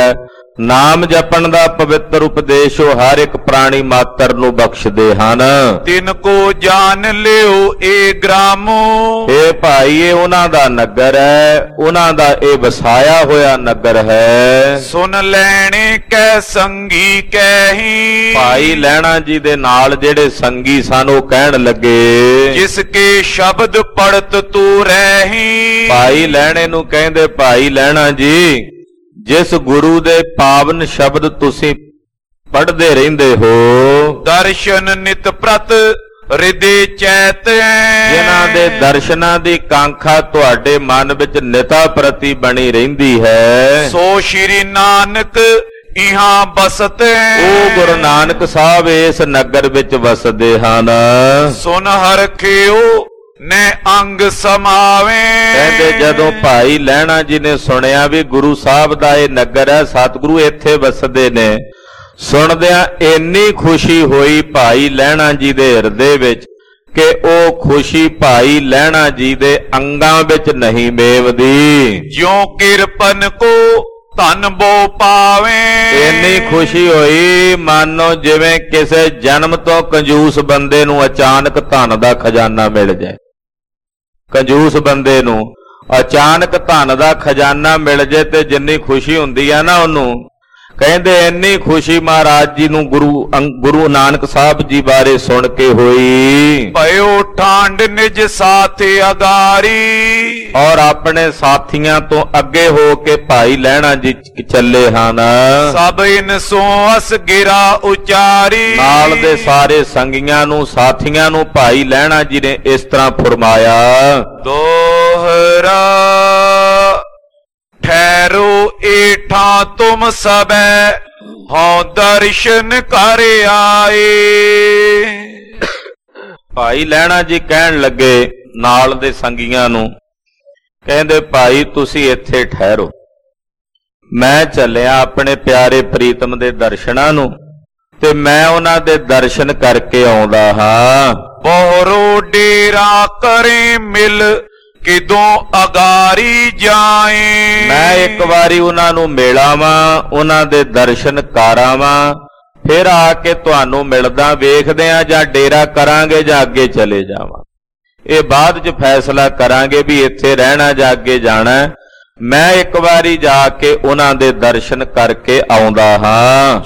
ਨਾਮ ਜਪਣ ਦਾ ਪਵਿੱਤਰ ਉਪਦੇਸ਼ ਉਹ ਹਰ ਇੱਕ ਪ੍ਰਾਣੀ ਮਾਤਰ ਨੂੰ ਬਖਸ਼ਦੇ ਹਨ। ਤਿਨ ਕੋ ਜਾਣ ਲਿਓ ਏ ਗ੍ਰਾਮੋ, ਇਹ ਭਾਈ ਇਹ ਉਹਨਾਂ ਦਾ ਨਗਰ ਹੈ, ਉਹਨਾਂ ਦਾ ਇਹ ਵਸਾਇਆ ਹੋਇਆ ਨਗਰ ਹੈ। ਸੁਨ ਲੈਣੇ ਕੈ ਸੰਗੀ ਕਹਿੀ, ਭਾਈ ਲਹਿਣਾ ਜੀ ਦੇ ਨਾਲ ਜਿਹੜੇ ਸੰਗੀ ਸਨ ਉਹ ਕਹਿਣ ਲੱਗੇ, ਜਿਸ ਕੇ ਸ਼ਬਦ ਪੜਤ ਤੂੰ ਰਹਿੀ। ਭਾਈ ਲਹਿਣੇ ਨੂੰ ਕਹਿੰਦੇ, ਭਾਈ ਲਹਿਣਾ ਜੀ ਜਿਸ ਗੁਰੂ ਦੇ ਪਾਵਨ ਸ਼ਬਦ ਤੁਸੀਂ ਪੜ੍ਹਦੇ ਰਹਿੰਦੇ ਹੋ, ਦਰਸ਼ਨ ਨਿਤ ਪ੍ਰਤ ਹਿਰਦੇ ਚੈਤ, ਜਿਨ੍ਹਾਂ ਦੇ ਦਰਸ਼ਨਾਂ ਦੀ ਕਾਂਖਾ ਤੁਹਾਡੇ ਮਨ ਵਿੱਚ ਨਿਤਾ ਪ੍ਰਤੀ ਬਣੀ ਰਹਿੰਦੀ ਹੈ, ਸੋ ਸ਼੍ਰੀ ਨਾਨਕ ਇਹਾਂ ਬਸਤ, ਉਹ ਗੁਰੂ ਨਾਨਕ ਸਾਹਿਬ ਇਸ ਨਗਰ ਵਿੱਚ ਵਸਦੇ ਹਨ। ਸੁਨ ਹਰਖਿਓ ਨੇ ਅੰਗ ਸਮਾਵੇ, ਕਹਿੰਦੇ ਜਦੋਂ ਭਾਈ ਲਹਿਣਾ ਜੀ ਨੇ ਸੁਣਿਆ ਵੀ ਗੁਰੂ ਸਾਹਿਬ ਦਾ ਇਹ ਨਗਰ ਹੈ, ਸਤਿਗੁਰੂ ਇੱਥੇ ਵਸਦੇ ਨੇ, ਸੁਣਦਿਆਂ ਇੰਨੀ ਖੁਸ਼ੀ ਹੋਈ ਭਾਈ ਲਹਿਣਾ ਜੀ ਦੇ ਹਿਰਦੇ ਵਿੱਚ ਕਿ ਉਹ ਖੁਸ਼ੀ ਭਾਈ ਲਹਿਣਾ ਜੀ ਦੇ ਅੰਗਾਂ ਵਿੱਚ ਨਹੀਂ ਮੇਵਦੀ। ਜਿਉ ਕਿਰਪਨ ਕੋ ਧਨ ਬੋ ਪਾਵੇ, ਇੰਨੀ ਖੁਸ਼ੀ ਹੋਈ ਮਾਨੋ ਜਿਵੇਂ ਕਿਸੇ ਜਨਮ ਤੋਂ ਕੰਜੂਸ ਬੰਦੇ ਨੂੰ ਅਚਾਨਕ ਧਨ ਦਾ ਖਜ਼ਾਨਾ ਮਿਲ ਜਾਏ। ਕੰਜੂਸ ਬੰਦੇ ਨੂੰ ਅਚਾਨਕ ਧਨ ਦਾ ਖਜ਼ਾਨਾ ਮਿਲ ਜੇ ਤੇ ਜਿੰਨੀ ਖੁਸ਼ੀ ਹੁੰਦੀ ਆ ਨਾ ਉਹਨੂੰ, ਕਹਿੰਦੇ ਇੰਨੀ ਖੁਸ਼ੀ ਮਹਾਰਾਜ ਜੀ ਨੂੰ ਗੁਰੂ ਗੁਰੂ ਨਾਨਕ ਸਾਹਿਬ ਜੀ ਬਾਰੇ ਸੁਣ ਕੇ ਹੋਈ। ਭਇਓ ਠਾਂਡ ਨਿਜ ਸਾਥ ਅਗਾਰੀ, ਔਰ ਆਪਣੇ ਸਾਥੀਆਂ ਤੋਂ ਅੱਗੇ ਹੋ ਕੇ ਭਾਈ ਲਹਿਣਾ ਜੀ ਚੱਲੇ ਹਨ। ਸਭ ਇਨ ਸੋ ਅਸ ਗਿਰਾ ਉਚਾਰੀ, ਨਾਲ ਦੇ ਸਾਰੇ ਸੰਗੀਆਂ ਨੂੰ ਸਾਥੀਆਂ ਨੂੰ ਭਾਈ ਲਹਿਣਾ ਜੀ ਨੇ ਇਸ ਤਰ੍ਹਾਂ ਫਰਮਾਇਆ, ਦੋਹਰਾ ਠਹਿਰੋ ਏਠਾਂ ਤੁਮ ਸਬੈ, ਹਉ ਦਰਸ਼ਨ ਕਰ ਆਏ। ਭਾਈ ਲਹਿਣਾ ਜੀ ਕਹਿਣ ਲੱਗੇ ਨਾਲ ਦੇ ਸੰਗੀਆਂ ਨੂੰ, ਕਹਿੰਦੇ ਭਾਈ ਤੁਸੀਂ ਇੱਥੇ ਠਹਿਰੋ, ਮੈਂ ਚੱਲਿਆ ਆਪਣੇ ਪਿਆਰੇ ਪ੍ਰੀਤਮ ਦੇ ਦਰਸ਼ਨਾਂ ਨੂੰ ਤੇ ਮੈਂ ਉਹਨਾਂ ਦੇ ਦਰਸ਼ਨ ਕਰਕੇ ਆਉਂਦਾ ਹਾਂ। ਬੋਹਰੋ ਡੇਰਾ ਕਰੇ ਮਿਲ ਕਿਦੋਂ ਅਗਾਰੀ ਜਾਏ, ਮੈਂ ਇੱਕ ਵਾਰੀ ਉਹਨਾਂ ਨੂੰ ਮਿਲਾਵਾਂ, ਉਹਨਾਂ ਦੇ ਦਰਸ਼ਨ ਕਰਾਵਾਂ, ਫਿਰ ਆ ਕੇ ਤੁਹਾਨੂੰ ਮਿਲਦਾ, ਵੇਖਦੇ ਆ ਜਾਂ ਡੇਰਾ ਕਰਾਂਗੇ ਜਾਂ ਅੱਗੇ ਚਲੇ ਜਾਵਾਂ। ਇਹ ਬਾਅਦ 'ਚ ਫੈਸਲਾ ਕਰਾਂਗੇ ਵੀ ਇੱਥੇ ਰਹਿਣਾ ਜਾਂ ਅੱਗੇ ਜਾਣਾ। ਮੈਂ ਇੱਕ ਵਾਰੀ ਜਾ ਕੇ ਉਹਨਾਂ ਦੇ ਦਰਸ਼ਨ ਕਰਕੇ ਆਉਂਦਾ ਹਾਂ।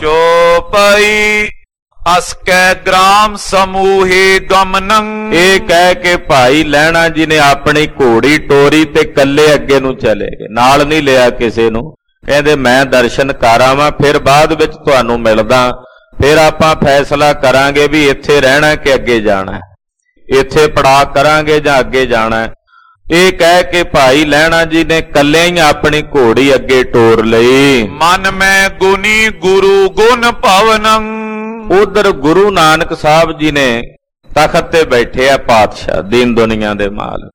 ਚੋਪਈ ਅਸਕੈ ਗ੍ਰਾਮ ਸਮੂਹੇ ਗਮਨੰ, ਇਹ ਕਹਿ ਕੇ ਭਾਈ ਲਹਿਣਾ ਜੀ ਨੇ ਆਪਣੀ ਘੋੜੀ ਟੋਰੀ ਤੇ ਕੱਲੇ ਅੱਗੇ ਨੂੰ ਚਲੇ ਗਏ, ਨਾਲ ਨਹੀਂ ਲਿਆ ਕਿਸੇ ਨੂੰ। ਕਹਿੰਦੇ ਮੈਂ ਦਰਸ਼ਨ ਕਰਾਵਾਂ, ਫਿਰ ਬਾਅਦ ਵਿੱਚ ਤੁਹਾਨੂੰ ਮਿਲਦਾ, ਫਿਰ ਆਪਾਂ ਫੈਸਲਾ ਕਰਾਂਗੇ ਵੀ ਇੱਥੇ ਰਹਿਣਾ ਕਿ ਅੱਗੇ ਜਾਣਾ, ਇੱਥੇ ਪੜਾਅ ਕਰਾਂਗੇ ਜਾਂ ਅੱਗੇ ਜਾਣਾ। ਇਹ ਕਹਿ ਕੇ ਭਾਈ ਲਹਿਣਾ ਜੀ ਨੇ ਕੱਲੇ ਹੀ ਆਪਣੀ ਘੋੜੀ ਅੱਗੇ ਟੋਰ ਲਈ। ਮਨ ਮੈਂ ਗੁਨੀ ਗੁਰੂ ਗੁਣ ਭਵਨੰ, ਉਧਰ ਗੁਰੂ ਨਾਨਕ ਸਾਹਿਬ ਜੀ ਨੇ ਤਖਤ ਤੇ ਬੈਠੇ ਆ, ਪਾਤਸ਼ਾਹ ਦੀਨ ਦੁਨੀਆ ਦੇ ਮਾਲਕ।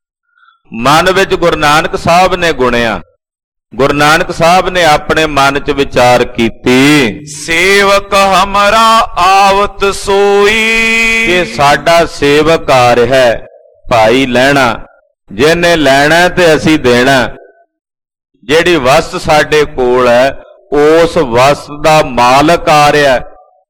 ਮਨ ਵਿੱਚ ਗੁਰੂ ਨਾਨਕ ਸਾਹਿਬ ਨੇ ਗੁਣਿਆ, ਗੁਰੂ ਨਾਨਕ ਸਾਹਿਬ ਨੇ ਆਪਣੇ ਮਨ 'ਚ ਵਿਚਾਰ ਕੀਤੀ, ਸੇਵਕ ਹਮਰਾ ਆਵਤ ਸੋਈ, ਕਿ ਸਾਡਾ ਸੇਵਕ ਆ ਰਿਹਾ ਭਾਈ ਲਹਿਣਾ, ਜਿਹਨੇ ਲੈਣਾ ਤੇ ਅਸੀਂ ਦੇਣਾ। ਜਿਹੜੀ ਵਸਤ ਸਾਡੇ ਕੋਲ ਹੈ ਉਸ ਵਸਤ ਦਾ ਮਾਲਕ ਆ ਰਿਹਾ।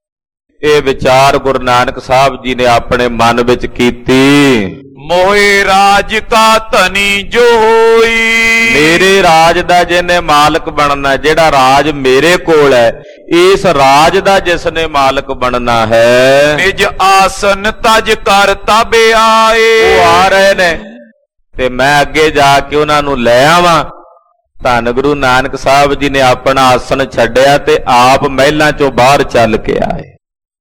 ਇਹ ਵਿਚਾਰ ਗੁਰੂ ਨਾਨਕ ਸਾਹਿਬ ਜੀ ਨੇ ਆਪਣੇ ਮਨ ਵਿੱਚ ਕੀਤੀ। ਮੋਹਿ ਰਾਜ ਕਾ ਧਨੀ ਜੋ ਹੋਈ, ਮੇਰੇ ਰਾਜ ਦਾ ਜਿਹਨੇ ਮਾਲਕ ਬਣਨਾ, ਜਿਹੜਾ ਰਾਜ ਮੇਰੇ ਕੋਲ ਹੈ, ਇਸ ਰਾਜ ਦਾ ਜਿਸ ਨੇ ਮਾਲਕ ਬਣਨਾ ਹੈ, ਨਿਜ ਆਸਨ ਤਜ ਕਰ ਤਬ ਆਏ। ਉਹ ਆ ਰਹੇ ਨੇ ਤੇ ਮੈਂ ਅੱਗੇ ਜਾ ਕੇ ਉਹਨਾਂ ਨੂੰ ਲੈ ਆਵਾਂ। ਧੰਨ ਗੁਰੂ ਨਾਨਕ ਸਾਹਿਬ ਜੀ ਨੇ ਆਪਣਾ ਆਸਨ ਛੱਡਿਆ ਤੇ ਆਪ ਮਹਿਲਾਂ ਚੋਂ ਬਾਹਰ ਚੱਲ ਕੇ ਆਏ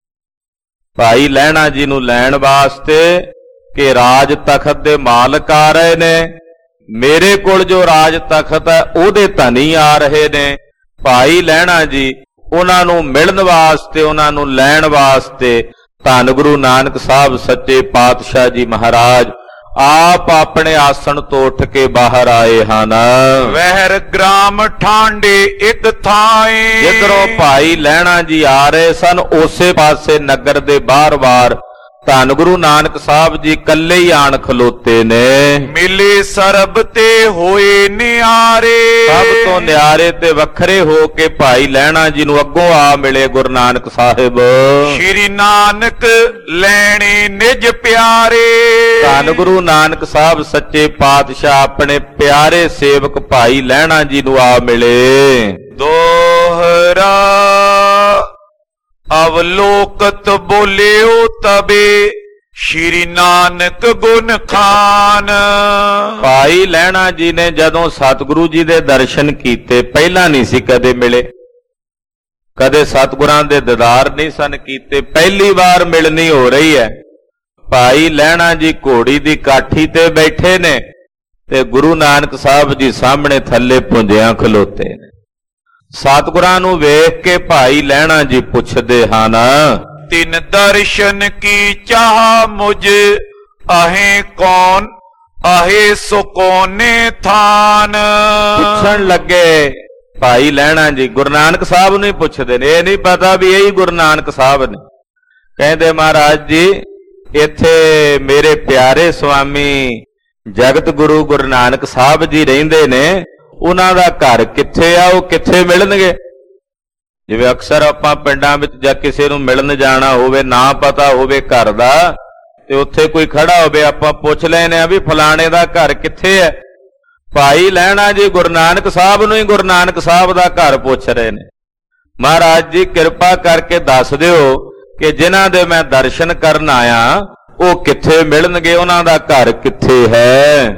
ਭਾਈ ਲਹਿਣਾ ਜੀ ਨੂੰ ਲੈਣ ਵਾਸਤੇ, ਕਿ ਰਾਜ ਤਖਤ ਦੇ ਮਾਲਕ ਆ ਰਹੇ ਨੇ, ਮੇਰੇ ਕੋਲ ਜੋ ਰਾਜ ਤਖਤ ਹੈ ਉਹਦੇ ਧਨੀ ਆ ਰਹੇ ਨੇ। ਭਾਈ ਲਹਿਣਾ ਜੀ ਉਹਨਾਂ ਨੂੰ ਮਿਲਣ ਵਾਸਤੇ, ਉਹਨਾਂ ਨੂੰ ਲੈਣ ਵਾਸਤੇ ਧੰਨ ਗੁਰੂ ਨਾਨਕ ਸਾਹਿਬ ਸੱਚੇ ਪਾਤਸ਼ਾਹ ਜੀ ਮਹਾਰਾਜ ਆਪ ਆਪਣੇ ਆਸਣ ਤੋਂ ਉੱਠ ਕੇ ਬਾਹਰ ਆਏ ਹਨ। ਵਹਿਰ ਗ੍ਰਾਮ ਠਾਂਡੇ ਇੱਕ ਥਾਏ, ਜਿੱਧਰੋਂ ਭਾਈ ਲਹਿਣਾ ਜੀ ਆ ਰਹੇ ਸਨ ਉਸੇ ਪਾਸੇ ਨਗਰ ਦੇ ਬਾਹਰ-ਬਾਹਰ ਧੰਨ ਗੁਰੂ ਨਾਨਕ ਸਾਹਿਬ ਜੀ ਇਕੱਲੇ ਹੀ ਆਣ ਖਲੋਤੇ ਨੇ। ਮਿਲੇ ਸਰਬ ਤੇ ਹੋਏ ਨਿਆਰੇ, ਸਭ ਤੋਂ ਨਿਆਰੇ ਤੇ ਵੱਖਰੇ ਹੋ ਕੇ ਭਾਈ ਲਹਿਣਾ ਜੀ ਨੂੰ ਅੱਗੋਂ ਆ ਮਿਲੇ ਗੁਰੂ ਨਾਨਕ ਸਾਹਿਬ। ਸ਼੍ਰੀ ਨਾਨਕ ਲੈਣੇ ਨਿਜ ਪਿਆਰੇ, ਧੰਨ ਗੁਰੂ ਨਾਨਕ ਸਾਹਿਬ ਸੱਚੇ ਪਾਤਸ਼ਾਹ ਆਪਣੇ ਪਿਆਰੇ ਸੇਵਕ ਭਾਈ ਲਹਿਣਾ ਜੀ ਨੂੰ ਆ ਮਿਲੇ। ਦੋਹਰਾ ਅਵਲੋਕਤ ਬੋਲਿਓ ਤਬੇ ਸ਼੍ਰੀ ਨਾਨਕ ਗੁਣ ਖਾਨ। ਭਾਈ ਲਹਿਣਾ ਜੀ ਨੇ ਜਦੋਂ ਸਤਿਗੁਰੂ ਜੀ ਦੇ ਦਰਸ਼ਨ ਕੀਤੇ, ਪਹਿਲਾਂ ਨਹੀਂ ਸੀ ਕਦੇ ਮਿਲੇ, ਕਦੇ ਸਤਿਗੁਰਾਂ ਦੇ ਦੀਦਾਰ ਨਹੀਂ ਸਨ ਕੀਤੇ, ਪਹਿਲੀ ਵਾਰ ਮਿਲਣੀ ਹੋ ਰਹੀ ਹੈ। ਭਾਈ ਲਹਿਣਾ ਜੀ ਘੋੜੀ ਦੀ ਕਾਠੀ ਤੇ ਬੈਠੇ ਨੇ ਤੇ ਗੁਰੂ ਨਾਨਕ ਸਾਹਿਬ ਜੀ ਸਾਹਮਣੇ ਥੱਲੇ ਪੁੰਜਿਆਂ ਖਲੋਤੇ ਨੇ। ਸਤਿਗੁਰਾਂ ਨੂੰ ਵੇਖ ਕੇ ਭਾਈ ਲਹਿਣਾ ਜੀ ਪੁੱਛਦੇ ਹਨ, ਤਿਨ ਦਰਸ਼ਨ ਕੀ ਚਾਹ ਮੁਝ ਆਹੇ ਕੌਣ ਆਹੇ ਸੋ ਕੋਨੇ ਥਾਨ। ਪੁੱਛਣ ਲੱਗੇ ਭਾਈ ਲਹਿਣਾ ਜੀ ਗੁਰੂ ਨਾਨਕ ਸਾਹਿਬ ਨੂੰ ਹੀ ਪੁੱਛਦੇ ਨੇ, ਇਹ ਨਹੀਂ ਪਤਾ ਵੀ ਇਹੀ ਗੁਰੂ ਨਾਨਕ ਸਾਹਿਬ ਨੇ। ਕਹਿੰਦੇ ਮਹਾਰਾਜ ਜੀ ਇੱਥੇ ਮੇਰੇ ਪਿਆਰੇ ਸੁਆਮੀ ਜਗਤ ਗੁਰੂ ਗੁਰੂ ਨਾਨਕ ਸਾਹਿਬ ਜੀ ਰਹਿੰਦੇ ਨੇ, ਉਹਨਾਂ ਦਾ ਘਰ ਕਿੱਥੇ ਆ, ਉਹ ਕਿੱਥੇ ਮਿਲਣਗੇ। ਜਿਵੇਂ ਅਕਸਰ ਆਪਾਂ ਪਿੰਡਾਂ ਵਿੱਚ ਜਾਂ ਕਿਸੇ ਨੂੰ ਮਿਲਣ ਜਾਣਾ ਹੋਵੇ, ਨਾ ਪਤਾ ਹੋਵੇ ਘਰ ਦਾ, ਤੇ ਉੱਥੇ ਕੋਈ ਖੜਾ ਹੋਵੇ, ਆਪਾਂ ਪੁੱਛ ਲੈਨੇ ਆ ਵੀ ਫਲਾਣੇ ਦਾ ਘਰ ਕਿੱਥੇ ਹੈ। ਭਾਈ ਲਹਿਣਾ ਜੀ ਗੁਰੂ ਨਾਨਕ ਸਾਹਿਬ ਨੂੰ ਹੀ ਗੁਰੂ ਨਾਨਕ ਸਾਹਿਬ ਦਾ ਘਰ ਪੁੱਛ ਰਹੇ ਨੇ। ਮਹਾਰਾਜ ਜੀ ਕਿਰਪਾ ਕਰਕੇ ਦੱਸ ਦਿਓ ਕਿ ਜਿਨ੍ਹਾਂ ਦੇ ਮੈਂ ਦਰਸ਼ਨ ਕਰਨ ਆਇਆ ਉਹ ਕਿੱਥੇ ਮਿਲਣਗੇ, ਉਹਨਾਂ ਦਾ ਘਰ ਕਿੱਥੇ ਹੈ।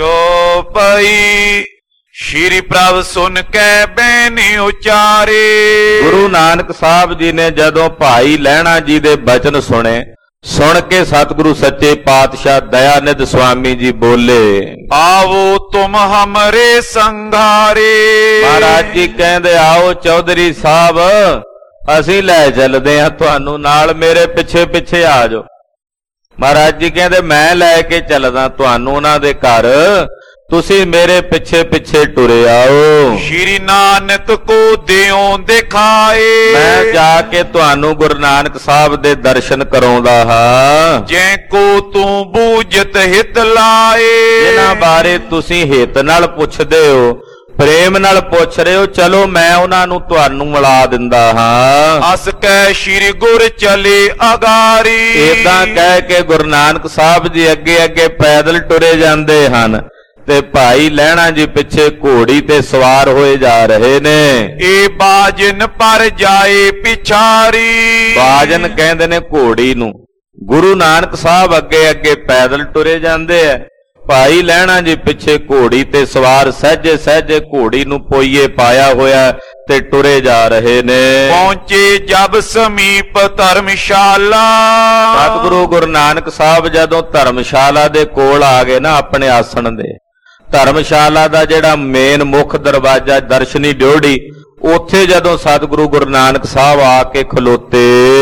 ਚੋਪਈ ਸ਼੍ਰੀ ਪ੍ਰਭ ਸੁਨ ਕੇ ਬੈਨੇ ਉਚਾਰੇ। ਗੁਰੂ ਨਾਨਕ ਸਾਹਿਬ ਜੀ ਨੇ ਜਦੋਂ ਭਾਈ ਲਹਿਣਾ ਜੀ ਦੇ ਬਚਨ ਸੁਣੇ, ਸੁਣ ਕੇ ਸਤਿਗੁਰੂ ਸੱਚੇ ਪਾਤਸ਼ਾਹ ਦਇਆਨੰਦ ਸੁਆਮੀ ਜੀ ਬੋਲੇ, ਆਵੋ ਤੁਮ ਹਮਰੇ ਸੰਘਾਰੇ। ਮਹਾਰਾਜ ਜੀ ਕਹਿੰਦੇ ਆਓ ਚੌਧਰੀ ਸਾਹਿਬ ਅਸੀਂ ਲੈ ਚੱਲਦੇ ਹਾਂ ਤੁਹਾਨੂੰ ਨਾਲ, ਮੇਰੇ ਪਿੱਛੇ ਪਿੱਛੇ ਆ ਜਾਓ। ਮਹਾਰਾਜ ਜੀ ਕਹਿੰਦੇ ਮੈਂ ਲੈ ਕੇ ਚੱਲਦਾ ਤੁਹਾਨੂੰ ਉਹਨਾਂ ਦੇ ਘਰ, ਤੁਸੀਂ ਮੇਰੇ ਪਿੱਛੇ ਪਿੱਛੇ ਟੁਰੇ ਆਓ। ਸ਼੍ਰੀ ਨਾਨਕ ਕੋ ਦਿਓ ਦਿਖਾਏ, ਮੈਂ ਜਾ ਕੇ ਤੁਹਾਨੂੰ ਗੁਰੂ ਨਾਨਕ ਸਾਹਿਬ ਦੇ ਦਰਸ਼ਨ ਕਰਾਉਂਦਾ ਹਾਂ। ਜੈ ਕੋ ਤੂੰ ਬੂਝਤ ਹਿਤ ਲਾਏ, ਇਹਨਾਂ ਬਾਰੇ ਤੁਸੀਂ ਹਿੱਤ ਨਾਲ ਪੁੱਛਦੇ ਹੋ, ਪ੍ਰੇਮ ਨਾਲ ਪੁੱਛ ਰਹੇ ਹੋ, ਚਲੋ ਮੈਂ ਉਹਨਾਂ ਨੂੰ ਤੁਹਾਨੂੰ ਮਿਲਾ ਦਿੰਦਾ ਹਾਂ। ਅਸ ਕੈ ਸ਼੍ਰੀ ਗੁਰ ਚਲੇ ਅਗਾਰੀ, ਏਦਾਂ ਕਹਿ ਕੇ ਗੁਰੂ ਨਾਨਕ ਸਾਹਿਬ ਜੀ ਅੱਗੇ ਅੱਗੇ ਪੈਦਲ ਟੁਰੇ ਜਾਂਦੇ ਹਨ ਤੇ ਭਾਈ ਲਹਿਣਾ ਜੀ ਪਿੱਛੇ ਘੋੜੀ ਤੇ ਸਵਾਰ ਹੋਏ ਜਾ ਰਹੇ ਨੇ। ਇਹ ਬਾਜਨ ਪਰ ਜਾਏ ਪਿਛਾਰੀ, ਬਾਜਨ ਕਹਿੰਦੇ ਨੇ ਘੋੜੀ ਨੂੰ। ਗੁਰੂ ਨਾਨਕ ਸਾਹਿਬ ਅੱਗੇ ਅੱਗੇ ਪੈਦਲ ਟੁਰੇ ਜਾਂਦੇ ਐ, ਭਾਈ ਲਹਿਣਾ ਜੀ ਪਿੱਛੇ ਘੋੜੀ ਤੇ ਸਵਾਰ ਸਹਿਜੇ ਸਹਿਜੇ ਘੋੜੀ ਨੂੰ ਪੋਈਏ ਪਾਇਆ ਹੋਇਆ ਤੇ ਟੁਰੇ ਜਾ ਰਹੇ ਨੇ। ਪਹੁੰਚੇ ਜਬ ਸਮੀਪ ਧਰਮਸ਼ਾਲਾ, ਸਤਿਗੁਰੂ ਗੁਰੂ ਨਾਨਕ ਸਾਹਿਬ ਜਦੋਂ ਧਰਮਸ਼ਾਲਾ ਦੇ ਕੋਲ ਆ ਗਏ ਨਾ ਆਪਣੇ ਆਸਣ ਦੇ, ਧਰਮਸ਼ਾਲਾ ਦਾ ਜਿਹੜਾ ਮੇਨ ਮੁੱਖ ਦਰਵਾਜ਼ਾ ਦਰਸ਼ਨੀ ਡਿਓੜੀ, ਉੱਥੇ ਜਦੋਂ ਸਤਿਗੁਰੂ ਗੁਰੂ ਨਾਨਕ ਸਾਹਿਬ ਆ ਕੇ ਖਲੋਤੇ,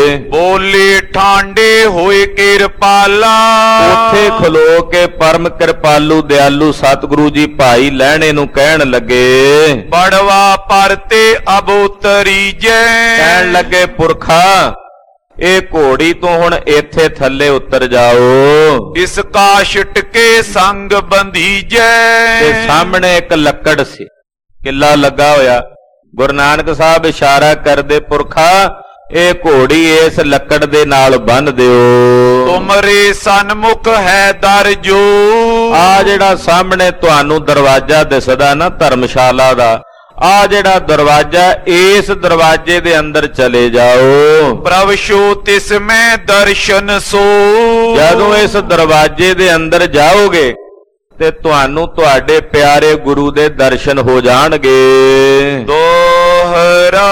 ਬੋਲੇ ਠਾਂਡੇ ਹੋਏ ਕਿਰਪਾਲਾ। ਉੱਥੇ ਖਲੋ ਕੇ ਪਰਮ ਕਿਰਪਾਲੂ ਦਿਆਲੂ ਸਤਿਗੁਰੂ ਜੀ ਭਾਈ ਲਹਿਣੇ ਨੂੰ ਕਹਿਣ ਲੱਗੇ, ਬੜਵਾ ਪਰਤੇ ਅਬੋਤਰੀ ਜੈ। ਕਹਿਣ ਲੱਗੇ ਪੁਰਖਾ ਇਹ ਘੋੜੀ ਤੋਂ ਹੁਣ ਇੱਥੇ ਥੱਲੇ ਉਤਰ ਜਾਓ। ਇਸ ਕਾਸ਼ਟ ਕੇ ਸੰਗ ਬੰਧੀ ਜੈ। ਤੇ ਸਾਹਮਣੇ ਇੱਕ ਲੱਕੜ ਸੀ, ਕਿੱਲਾ ਲੱਗਾ ਹੋਇਆ। ਗੁਰੂ ਨਾਨਕ ਸਾਹਿਬ ਇਸ਼ਾਰਾ ਕਰਦੇ, ਪੁਰਖਾ ਇਹ ਘੋੜੀ ਇਸ ਲੱਕੜ ਦੇ ਨਾਲ ਬੰਨ ਦਿਓ। ਤੁਮਰੇ ਸਨਮੁਖ ਹੈ ਦਰ ਜੋ, ਆ ਜਿਹੜਾ ਸਾਹਮਣੇ ਤੁਹਾਨੂੰ ਦਰਵਾਜ਼ਾ ਦਿਸਦਾ ਨਾ ਧਰਮਸ਼ਾਲਾ ਦਾ, ਆ ਜਿਹੜਾ ਦਰਵਾਜ਼ਾ, ਇਸ ਦਰਵਾਜ਼ੇ ਦੇ ਅੰਦਰ ਚਲੇ ਜਾਓ। ਪ੍ਰਭ ਸ਼ੋ ਤਿਸ ਮੈਂ ਦਰਸ਼ਨ ਸੋ, ਜਦੋਂ ਇਸ ਦਰਵਾਜ਼ੇ ਦੇ ਅੰਦਰ ਜਾਓਗੇ ਤੇ ਤੁਹਾਨੂੰ ਤੁਹਾਡੇ ਪਿਆਰੇ ਗੁਰੂ ਦੇ ਦਰਸ਼ਨ ਹੋ ਜਾਣਗੇ। ਦੋਹਰਾ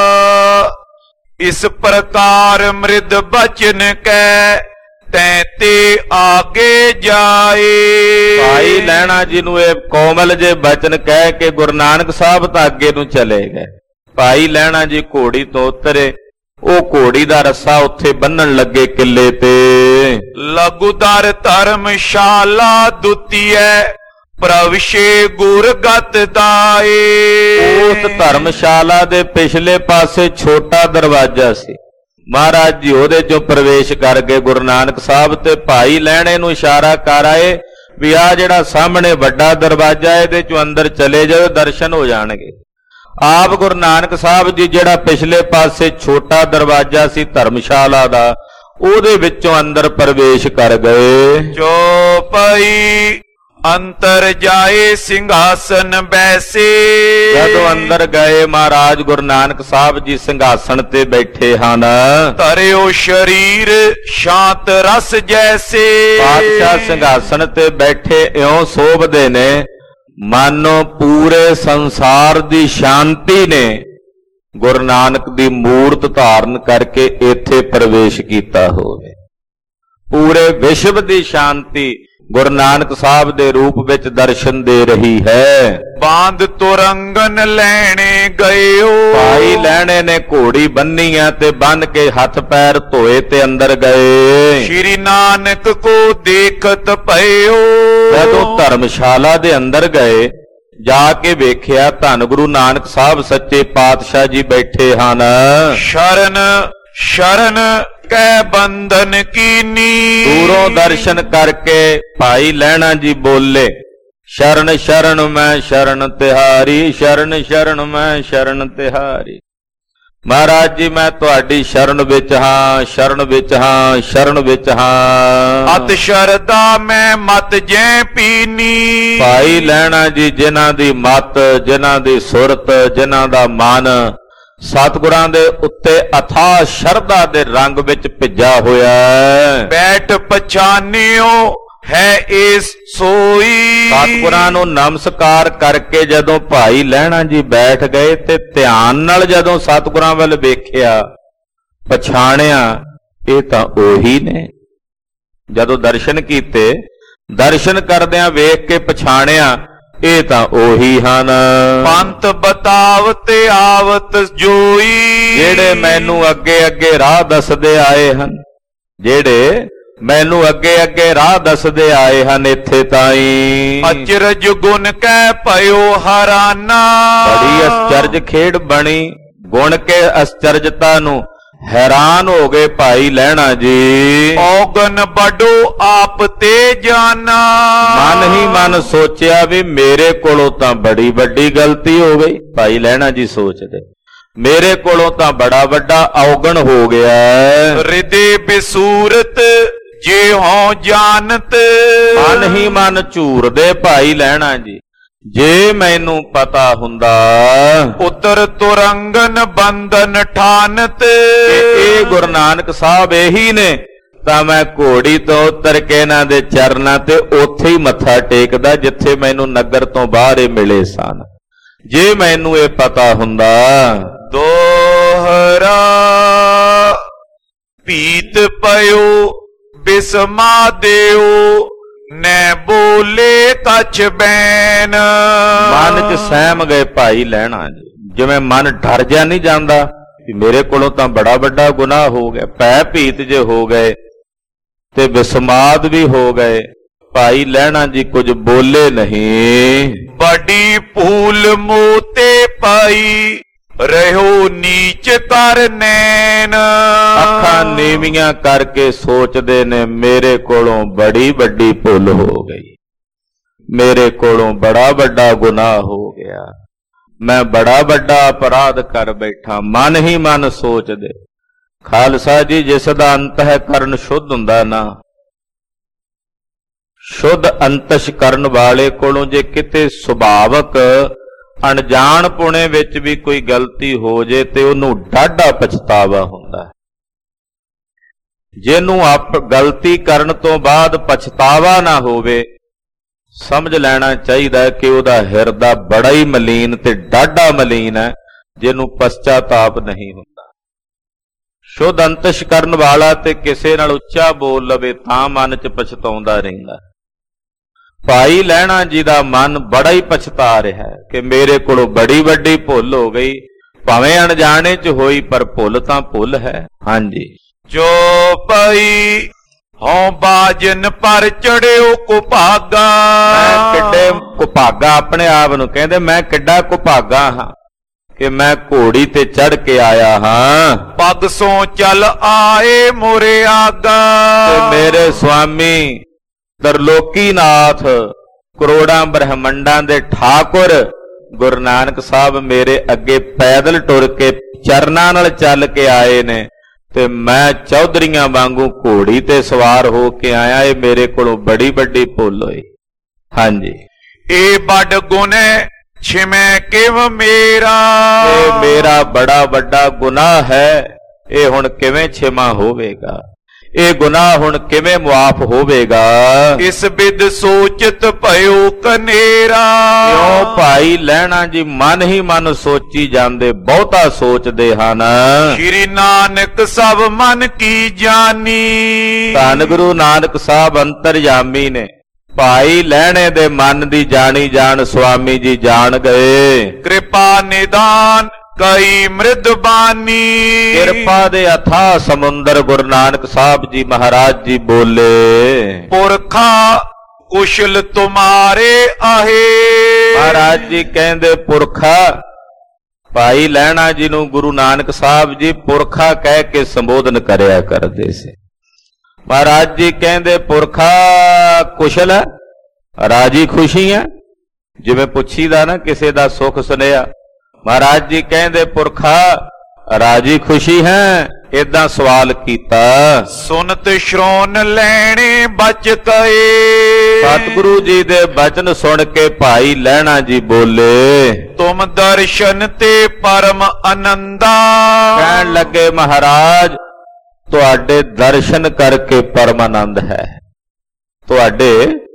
ਇਸ ਪ੍ਰਕਾਰ ਮ੍ਰਿਦ ਬਚਨ ਕੈ ਤੈ ਤੇ ਆਗੇ ਜਾਏ। ਭਾਈ ਲਹਿਣਾ ਜੀ ਨੂੰ ਇਹ ਕੋਮਲ ਜੇ ਬਚਨ ਕਹਿ ਕੇ ਗੁਰੂ ਨਾਨਕ ਸਾਹਿਬ ਤਾਂ ਅੱਗੇ ਨੂੰ ਚਲੇ ਗਏ। ਭਾਈ ਲਹਿਣਾ ਜੀ ਘੋੜੀ ਤੋਂ ਉਤਰੇ, ਉਹ ਘੋੜੀ ਦਾ ਰੱਸਾ ਉੱਥੇ ਬੰਨਣ ਲੱਗੇ ਕਿੱਲੇ ਤੇ। ਲਗੁਦਰ ਧਰਮਸ਼ਾਲਾ ਦੁਤੀਐ ਪ੍ਰਵਸ਼ੇ ਗੁਰਗਤ ਦਾਏ। ਉਸ ਧਰਮਸ਼ਾਲਾ ਦੇ ਪਿਛਲੇ ਪਾਸੇ ਛੋਟਾ ਦਰਵਾਜ਼ਾ ਸੀ, ਮਹਾਰਾਜ ਜੀ ਉਹਦੇ ਚੋਂ ਪ੍ਰਵੇਸ਼ ਕਰ ਗਏ। ਗੁਰੂ ਨਾਨਕ ਸਾਹਿਬ ਤੇ ਭਾਈ ਲਹਿਣੇ ਨੂੰ ਇਸ਼ਾਰਾ ਕਰ ਆਏ ਵੀ ਆ ਜਿਹੜਾ ਸਾਹਮਣੇ ਵੱਡਾ ਦਰਵਾਜ਼ਾ ਇਹਦੇ ਚੋਂ ਅੰਦਰ ਚਲੇ ਜਾਓ, ਦਰਸ਼ਨ ਹੋ ਜਾਣਗੇ। ਆਪ ਗੁਰੂ ਨਾਨਕ ਸਾਹਿਬ ਜੀ ਜਿਹੜਾ ਪਿਛਲੇ ਪਾਸੇ ਛੋਟਾ ਦਰਵਾਜ਼ਾ ਸੀ ਧਰਮਸ਼ਾਲਾ ਦਾ, ਉਹਦੇ ਵਿੱਚੋਂ ਅੰਦਰ ਪ੍ਰਵੇਸ਼ ਕਰ ਗਏ। ਚੌਪਈ ਅੰਤਰ ਜਾਏ ਸਿੰਘਾਸਨ ਬੈਸੇ। ਜਦੋਂ ਅੰਦਰ ਗਏ ਮਹਾਰਾਜ ਗੁਰੂ ਨਾਨਕ ਸਾਹਿਬ ਜੀ ਸਿੰਘਾਸਣ ਤੇ ਬੈਠੇ ਹਨ। ਧਰਿਓ ਸ਼ਰੀਰ ਸ਼ਾਂਤ ਰਸ ਜੈਸੇ। ਪਾਤਸ਼ਾਹ ਸਿੰਘਾਸਣ ਤੇ ਬੈਠੇ ਇਉਂ ਸੋਭਦੇ ਨੇ ਮਾਨੋ ਪੂਰੇ ਸੰਸਾਰ ਦੀ ਸ਼ਾਂਤੀ ਨੇ ਗੁਰੂ ਨਾਨਕ ਦੀ ਮੂਰਤ ਧਾਰਨ ਕਰਕੇ ਇੱਥੇ ਪ੍ਰਵੇਸ਼ ਕੀਤਾ ਹੋਵੇ। ਪੂਰੇ ਵਿਸ਼ਵ ਦੀ ਸ਼ਾਂਤੀ ਗੁਰੂ ਨਾਨਕ ਸਾਹਿਬ ਦੇ ਰੂਪ ਵਿੱਚ ਦਰਸ਼ਨ ਦੇ ਰਹੀ ਹੈ। ਬਾਂਧ ਤੁਰੰਗਨ ਲੈਣੇ ਗਇਓ। ਭਾਈ ਲਹਿਣੇ ਨੇ ਘੋੜੀ ਬੰਨੀ ਆ ਤੇ ਬੰਨ ਕੇ ਹੱਥ ਪੈਰ ਧੋਏ ਤੇ ਅੰਦਰ ਗਏ। ਸ਼੍ਰੀ ਨਾਨਕ ਕੋ ਦੇਖਤ ਪਇਓ। ਜਦੋਂ ਧਰਮਸ਼ਾਲਾ ਦੇ ਅੰਦਰ ਗਏ ਜਾ ਕੇ ਵੇਖਿਆ ਧੰਨ ਗੁਰੂ ਨਾਨਕ ਸਾਹਿਬ ਸੱਚੇ ਪਾਤਸ਼ਾਹ ਜੀ ਬੈਠੇ ਹਨ। ਸ਼ਰਨ ਸ਼ਰਨ ਕੈ ਬੰਧਨ ਕੀਨੀ। ਦੂਰੋਂ ਦਰਸ਼ਨ ਕਰਕੇ ਭਾਈ ਲਹਿਣਾ ਜੀ ਬੋਲੇ, ਸ਼ਰਨ ਸ਼ਰਨ ਮੈਂ ਸ਼ਰਨ ਤਿਹਾਰੀ, ਸ਼ਰਨ ਸ਼ਰਨ ਮੈਂ ਸ਼ਰਨ ਤਿਹਾਰੀ। ਮਹਾਰਾਜ ਜੀ ਮੈਂ ਤੁਹਾਡੀ ਸ਼ਰਨ ਵਿੱਚ ਹਾਂ, ਸ਼ਰਨ ਵਿੱਚ ਹਾਂ, ਸ਼ਰਨ ਵਿੱਚ ਹਾਂ। ਅਤ ਸ਼ਰਦਾ ਮੈਂ ਮਤ ਜੈ ਪੀਨੀ। ਭਾਈ ਲਹਿਣਾ ਜੀ ਜਿਨ੍ਹਾਂ ਦੀ ਮਤ, ਜਿਨ੍ਹਾਂ ਦੀ ਸੁਰਤ, ਜਿਨ੍ਹਾਂ ਦਾ ਮਨ ਸਤਿਗੁਰਾਂ ਦੇ ਉੱਤੇ ਅਥਾਹ ਸ਼ਰਧਾ ਦੇ ਰੰਗ ਵਿੱਚ ਭਿੱਜਾ ਹੋਇਆ ਹੈ। ਬੈਠ ਪਛਾਨਿਓ ਹੈ ਇਸ ਸੋਈ। ਸਤਿਗੁਰਾਂ ਨੂੰ ਨਮਸਕਾਰ ਕਰਕੇ ਜਦੋਂ ਭਾਈ ਲਹਿਣਾ ਜੀ ਬੈਠ ਗਏ ਤੇ ਧਿਆਨ ਨਾਲ ਜਦੋਂ ਸਤਿਗੁਰਾਂ ਵੱਲ ਵੇਖਿਆ, ਪਛਾਣਿਆ ਇਹ ਤਾਂ ਉਹੀ ਨੇ। ਜਦੋਂ ਦਰਸ਼ਨ ਕੀਤੇ, ਦਰਸ਼ਨ ਕਰਦਿਆਂ ਵੇਖ ਕੇ ਪਛਾਣਿਆ ਇਹ ਤਾਂ ਉਹੀ ਹਨ। ਪੰਥ ਬਤਾਵਤ ਆਵਤ ਜੋਈ। ਜਿਹੜੇ ਮੈਨੂੰ ਅੱਗੇ ਅੱਗੇ ਰਾਹ ਦੱਸਦੇ ਆਏ ਹਨ, ਜਿਹੜੇ ਮੈਨੂੰ ਅੱਗੇ ਅੱਗੇ ਰਾਹ ਦੱਸਦੇ ਆਏ ਹਨ ਇੱਥੇ ਤਾਈਂ। ਅਚਰਜ ਗੁਣ ਕੈ ਭਇਓ ਹਰਾਨਾ। ਬੜੀ ਅਚਰਜ ਖੇਡ ਬਣੀ, ਗੁਣ ਕੇ ਅਚਰਜਤਾ ਨੂੰ ਹੈਰਾਨ ਹੋ ਗਏ ਭਾਈ ਲਹਿਣਾ ਜੀ। ਔਗਨ ਬੜੋ ਆਪ ਤੇ ਜਾਨਾ। ਮਨ ਹੀ ਮਨ ਸੋਚਿਆ ਵੀ ਮੇਰੇ ਕੋਲੋਂ ਤਾਂ ਬੜੀ ਵੱਡੀ ਗਲਤੀ ਹੋ ਗਈ। ਭਾਈ ਲਹਿਣਾ ਜੀ ਸੋਚਦੇ ਮੇਰੇ ਕੋਲੋਂ ਤਾਂ ਬੜਾ ਵੱਡਾ ਔਗਣ ਹੋ ਗਿਆ। ਹਿਰਦੇ ਬਿਸੂਰਤ ਜੇ ਹੋ ਜਾਣਤ। ਮਨ ਹੀ ਮਨ ਝੂਰਦੇ ਭਾਈ ਲਹਿਣਾ ਜੀ, ਜੇ ਮੈਨੂੰ ਪਤਾ ਹੁੰਦਾ ਉਤਰ ਤੁਰੰਗਨ ਬੰਧਨ ਠਾਨਤ। ਇਹ ਗੁਰੂ ਨਾਨਕ ਸਾਹਿਬ ਇਹੀ ਨੇ ਤਾਂ ਮੈਂ ਘੋੜੀ ਤੋਂ ਉਤਰ ਕੇ ਇਹਨਾਂ ਦੇ ਚਰਨਾਂ ਤੇ ਉੱਥੇ ਹੀ ਮੱਥਾ ਟੇਕਦਾ ਜਿੱਥੇ ਮੈਨੂੰ ਨਗਰ ਤੋਂ ਬਾਹਰ ਇਹ ਮਿਲੇ ਸਨ। ਜੇ ਮੈਨੂੰ ਇਹ ਪਤਾ ਹੁੰਦਾ। ਦੋਹਰਾ ਪੀਤ ਪਇਓ ਬਿਸਮਾ ਦਿਓ ਨੈ ਬੋਲੇ ਕਛ ਬੈਨ। ਮਨ ਚ ਸਹਿਮ ਗਏ ਭਾਈ ਲਹਿਣਾ ਜੀ, ਜਿਵੇਂ ਮਨ ਡਰ ਜਾ ਨਹੀਂ ਜਾਂਦਾ ਕਿ ਮੇਰੇ ਕੋਲੋਂ ਤਾਂ ਬੜਾ ਵੱਡਾ ਗੁਨਾਹ ਹੋ ਗਿਆ। ਭੈ ਭੀਤ ਜੇ ਹੋ ਗਏ ਤੇ ਬਿਸਮਾਦ ਵੀ ਹੋ ਗਏ। ਭਾਈ ਲਹਿਣਾ ਜੀ ਕੁਝ ਬੋਲੇ ਨਹੀਂ। ਬੜੀ ਭੂਲ ਮੋਤੇ ਪਾਈ ਰਹਿਓ ਨੀਚ ਕਰ ਨੈਣ। ਅੱਖਾਂ ਨੀਵੀਆਂ ਕਰਕੇ ਸੋਚਦੇ ਨੇ ਮੇਰੇ ਕੋਲੋਂ ਬੜੀ ਵੱਡੀ ਭੁੱਲ ਹੋ ਗਈ, ਮੇਰੇ ਕੋਲੋਂ ਬੜਾ ਵੱਡਾ ਗੁਨਾਹ ਹੋ ਗਿਆ, ਮੈਂ ਬੜਾ ਵੱਡਾ ਅਪਰਾਧ ਕਰ ਬੈਠਾ। ਮਨ ਹੀ ਮਨ ਸੋਚਦੇ। ਖਾਲਸਾ ਜੀ ਜਿਸ ਦਾ ਅੰਤਹਿਕਰਨ ਸ਼ੁੱਧ ਹੁੰਦਾ ਨਾ, ਸ਼ੁੱਧ ਅੰਤਸ਼ ਕਰਨ ਵਾਲੇ ਕੋਲੋਂ ਜੇ ਕਿਤੇ ਸੁਭਾਵਕ ਅਣਜਾਣ ਪੁਣੇ ਵਿੱਚ ਵੀ ਕੋਈ ਗਲਤੀ ਹੋ ਜੇ ਤੇ ਉਹਨੂੰ ਡਾਢਾ ਪਛਤਾਵਾ ਹੁੰਦਾ। ਜਿਹਨੂੰ ਆਪ ਗਲਤੀ ਕਰਨ ਤੋਂ ਬਾਅਦ ਪਛਤਾਵਾ ਨਾ ਹੋਵੇ, ਸਮਝ ਲੈਣਾ ਚਾਹੀਦਾ ਕਿ ਉਹਦਾ ਹਿਰਦਾ ਬੜਾ ਹੀ ਮਲੀਨ ਤੇ ਡਾਢਾ ਮਲੀਨ ਹੈ, ਜਿਹਨੂੰ ਪਛਤਾਤਾਪ ਨਹੀਂ ਹੁੰਦਾ। ਸ਼ੁੱਧ ਅੰਤਸ਼ ਕਰਨ ਵਾਲਾ ਤੇ ਕਿਸੇ ਨਾਲ ਉੱਚਾ ਬੋਲ ਲਵੇ ਤਾਂ ਮਨ 'ਚ ਪਛਤਾਉਂਦਾ ਰਹਿੰਦਾ। ਭਾਈ ਲਹਿਣਾ ਜੀ ਦਾ ਮਨ ਬੜਾ ਹੀ ਪਛਤਾ ਰਿਹਾ ਹੈ ਕਿ ਮੇਰੇ ਕੋਲੋਂ ਬੜੀ ਵੱਡੀ ਭੁੱਲ ਹੋ ਗਈ, ਭਾਵੇਂ ਅਣਜਾਣੇ 'ਚ ਹੋਈ ਪਰ ਭੁੱਲ ਤਾਂ ਭੁੱਲ ਹੈ। ਹਾਂਜੀ। ਜੋ ਪਈ ਹਉ ਬਾਜਨ ਪਰ ਚੜਿਓ ਕੁਭਾਗਾ। ਮੈਂ ਕਿੱਡੇ ਕੁਭਾਗਾ, ਆਪਣੇ ਆਪ ਨੂੰ ਕਹਿੰਦੇ ਮੈਂ ਕਿੱਡਾ ਕੁਭਾਗਾ ਹਾਂ कि मैं घोड़ी ते चढ़ के आया हाँ। पग सो चल आए मोरे आगा। ते मेरे स्वामी त्रिलोकीनाथ करोड़ां ब्रह्मंडां दे ठाकुर गुरु नानक साहब मेरे अगे पैदल टुर के चरनां नाल चल के आए ने ते मैं चौधरीआं वांगू घोड़ी ते सवार हो के आया। ये मेरे कोलों बड़ी बड़ी भुल होई। हाँ जी, ए बड़ गुण छिमै किव मेरा। ये मेरा बड़ा बड़ा गुनाह है, ये हुण किवें छिमा होवेगा, ये गुनाह हुण किवें मुआफ होवेगा। इस बिद सोचित भयो कनेरा। क्यों भाई लहणा जी मन ही मन सोची जांदे, बहुता सोचदे हन। श्री नानक सब मन की जानी। धन गुरु नानक साहब अंतरयामी ने भाई लहणे दे मन दी जानी जान स्वामी जी जान गए। कृपा निदान कई मृदबानी। किरपा दे अथाह समुंदर गुरु नानक साहब जी महाराज जी बोले। पुरखा कुशल तुम्हारे आहे। महाराज जी कहंदे पुरखा भाई लहणा जी नूं गुरु नानक साहब जी पुरखा कह के संबोधन करया करदे से। महाराज जी कहंदे पुरखा कुशल है, राजी खुशी है। जिवें पुछीदा ना किसे दा सुख सुनेहा, महाराज जी कहंदे पुरखा राजी खुशी है। इदां सवाल कीता। सुनत श्रोन लैणे बच कए। सतगुरु जी दे बचन सुन के भाई लहणा जी बोले। तुम दर्शन ते परम आनंदा। कहन लगे महाराज तुहाडे दर्शन करके परम आनंद है, तुहाडे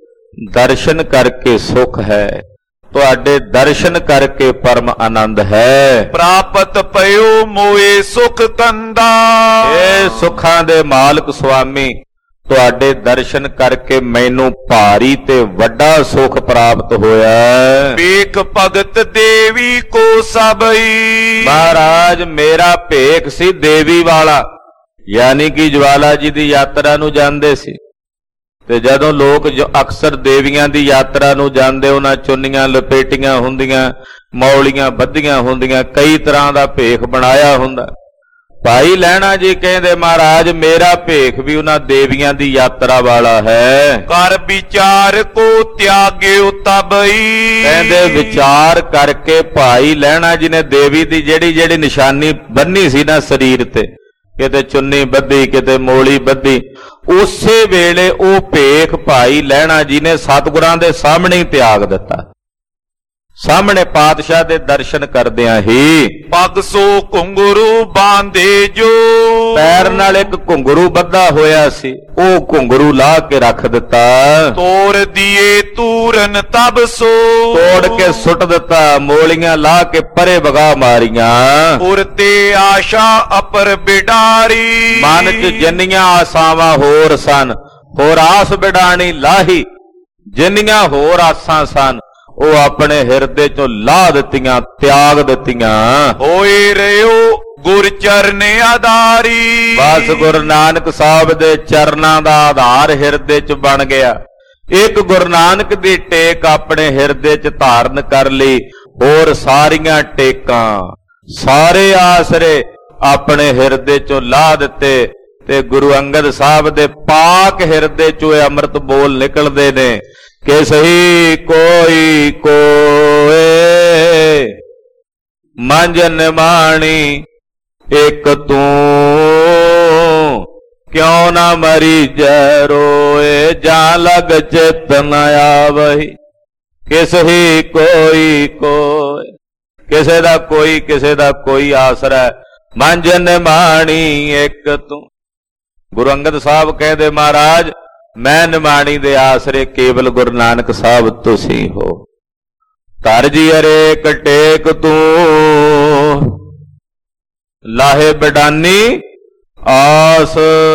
दर्शन करके सुख है, तुहाडे दर्शन करके परम आनंद है। प्राप्त पयो मोए सुख कंदा। ए सुखां दे मालक स्वामी तुहाडे दर्शन करके मैनू भारी ते वड्डा सुख प्राप्त होया। भेख भगत देवी को सबई। महाराज मेरा भेख सी देवी वाला, यानी कि ज्वाला जी की यात्रा नूं जांदे सी ते जदों लोग जो अक्सर देवियां दी यात्रा नूं जांदे उन्हां चुन्नियां लपेटियां हुंदियां, मौलियां बद्धियां हुंदियां, कई तरह दा भेख बनाया हुंदा। भाई लहणा जी कहंदे महाराज मेरा भेख भी उन्हां देवियां दी यात्रा वाला है। कर विचार को त्यागे तबई। कहंदे विचार करके भाई लहणा जी ने देवी दी जेड़ी जेड़ी निशानी बन्नी सी ना शरीर ते, किते चुन्नी बद्धी किते मोली बद्धी, उसे वेले ओ भेख भाई लहणा जी ने सतगुरां दे सामने ही त्याग दिता। सामने पातशाह दे दर्शन करदियां ही पग सो घुंगरू बांधे जो। पैर नाल एक घुंगरू बद्धा होया सी, ओ घुंगरू ला के रख दिता। तोड़ दिए तूरन तब सो। तोड़ के सुट दिता, मोलियां ला के परे बगा मारियां। उरते आशा अपर बिडारी। मन च जिन्नियां आसावां होर सन, होर आस बिडाणी लाही। जिन्नियां होर आसां सन वो अपने हिरदे चों ला दित्तियां, त्याग दित्तियां। होए रहो गुर चरने आधारी। बस गुरु नानक साहब दे चरनां दा आधार हिरदे च बन गया। एक गुरु नानक दी टेक अपने हिरदे च धारण कर ली, होर सारियां टेकां सारे आसरे अपने हिरदे चों ला दिते ते गुरु अंगद साहब दे पाक हिरदे चों अमृत बोल निकलदे ने कि सही कोई कोए मंझ निमाणी एक तू क्यों ना मरी जरोए जा लग चित न आवही। किस ही कोई कोई, किसे दा कोई किसे दा कोई आसरा मंझ निमाणी एक तू। गुरु अंगद साहब कहते महाराज मैं निमाणी दे आसरे केवल गुरु नानक साहब तुसी हो। कर जी अरेक टेक तू लाहे बडानी आस।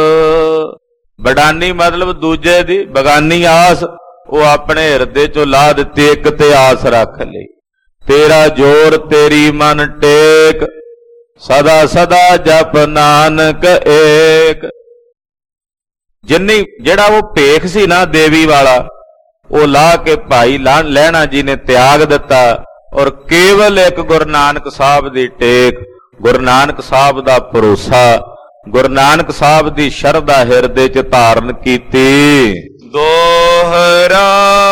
बडानी मतलब दूजे दी, बगानी आस वो अपने हिरदे चो ला दिती, एक ते आस रख ली। तेरा जोर तेरी मन टेक सदा सदा जप नानक एक। जिन्नी जेड़ा वो भेख सी ना देवी वाला वो ला के भाई लहणा जी ने त्याग दिता। ਔਰ ਕੇਵਲ ਇੱਕ ਗੁਰੂ ਨਾਨਕ ਸਾਹਿਬ ਦੀ ਟੇਕ, ਗੁਰੂ ਨਾਨਕ ਸਾਹਿਬ ਦਾ ਭਰੋਸਾ, ਗੁਰੂ ਨਾਨਕ ਸਾਹਿਬ ਦੀ ਸ਼ਰਧਾ ਹਿਰਦੇ 'ਚ ਧਾਰਨ ਕੀਤੀ। ਦੋਹਰਾ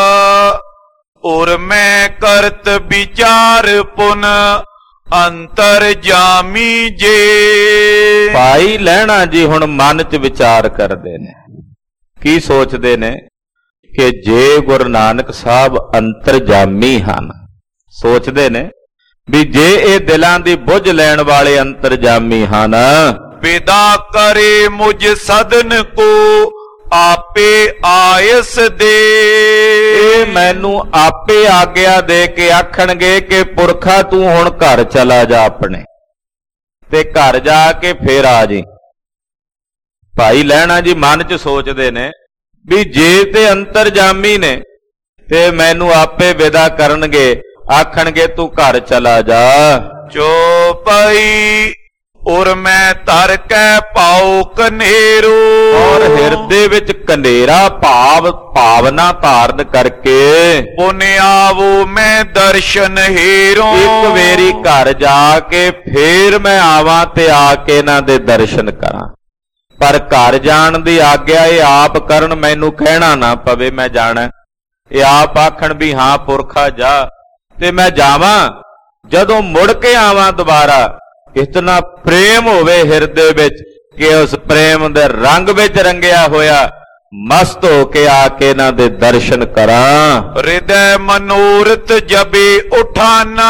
ਔਰ ਮੈਂ ਕਰਤ ਵਿਚਾਰ ਪੁਨ ਅੰਤਰ ਜਾਮੀ ਜੇ। ਭਾਈ ਲਹਿਣਾ ਜੀ ਹੁਣ ਮਨ 'ਚ ਵਿਚਾਰ ਕਰਦੇ ਨੇ, ਕੀ ਸੋਚਦੇ ਨੇ ਕਿ ਜੇ ਗੁਰੂ ਨਾਨਕ ਸਾਹਿਬ ਅੰਤਰਜਾਮੀ ਹਨ, ਸੋਚਦੇ ਨੇ ਵੀ ਜੇ ਇਹ ਦਿਲਾਂ ਦੀ ਬੁੱਝ ਲੈਣ ਵਾਲੇ ਅੰਤਰਜਾਮੀ ਹਨ, ਵਿਦਾ ਕਰੇ ਮੁਝ ਸਦਨ ਕੋ ਆਪੇ ਆਇਸ ਦੇ। ਇਹ ਮੈਨੂੰ ਆਪੇ ਆਗਿਆ ਦੇ ਕੇ ਆਖਣਗੇ ਕਿ ਪੁਰਖਾ ਤੂੰ ਹੁਣ ਘਰ ਚਲਾ ਜਾ ਆਪਣੇ, ਤੇ ਘਰ ਜਾ ਕੇ ਫੇਰ ਆ ਜੀ। ਭਾਈ ਲਹਿਣਾ ਜੀ ਮਨ 'ਚ ਸੋਚਦੇ ਨੇ ਵੀ ਜੇ ਤੇ ਅੰਤਰਜਾਮੀ ਨੇ ਤੇ ਮੈਨੂੰ ਆਪੇ ਵਿਦਾ ਕਰਨਗੇ, ਆਖਣਗੇ ਤੂੰ ਘਰ ਚਲਾ ਜਾ। ਚੋਪਈ ਔਰ ਮੈਂ ਧਰ ਕੈ ਪਾਉ ਕਨੇਰੂ। ਔਰ ਹਿਰਦੇ ਵਿੱਚ ਕਨੇਰਾ ਭਾਵ ਭਾਵਨਾ ਧਾਰਨ ਕਰਕੇ ਪੁਨ ਆਵੋ ਮੈਂ ਦਰਸ਼ਨ ਹੀਰੋ। ਇੱਕ ਵੇਰੀ ਘਰ ਜਾ ਕੇ ਫੇਰ ਮੈਂ ਆਵਾਂ ਤੇ ਆ ਕੇ ਇਹਨਾਂ ਦੇ ਦਰਸ਼ਨ ਕਰਾਂ। ਪਰ ਘਰ ਜਾਣ ਦੀ ਆਗਿਆ ਇਹ ਆਪ ਕਰਨ, ਮੈਨੂੰ ਕਹਿਣਾ ਨਾ ਪਵੇ ਮੈਂ ਜਾਣਾ। ਇਹ ਆਪ ਆਖਣ ਵੀ ਹਾਂ ਪੁਰਖਾ ਜਾ, ਤੇ ਮੈਂ ਜਾਵਾਂ। ਜਦੋਂ ਮੁੜ ਕੇ ਆਵਾਂ ਦੁਬਾਰਾ, ਇਤਨਾ ਪ੍ਰੇਮ ਹੋਵੇ ਹਿਰਦੇ ਵਿੱਚ ਕਿ ਉਸ ਪ੍ਰੇਮ ਦੇ ਰੰਗ ਵਿੱਚ ਰੰਗਿਆ ਹੋਇਆ ਮਸਤ ਹੋ ਕੇ ਆ ਕੇ ਇਹਨਾਂ ਦੇ ਦਰਸ਼ਨ ਕਰਾਂ। ਹਿਰਦੈ ਮਨੋਰਥ ਜਬੇ ਉਠਾਨਾ।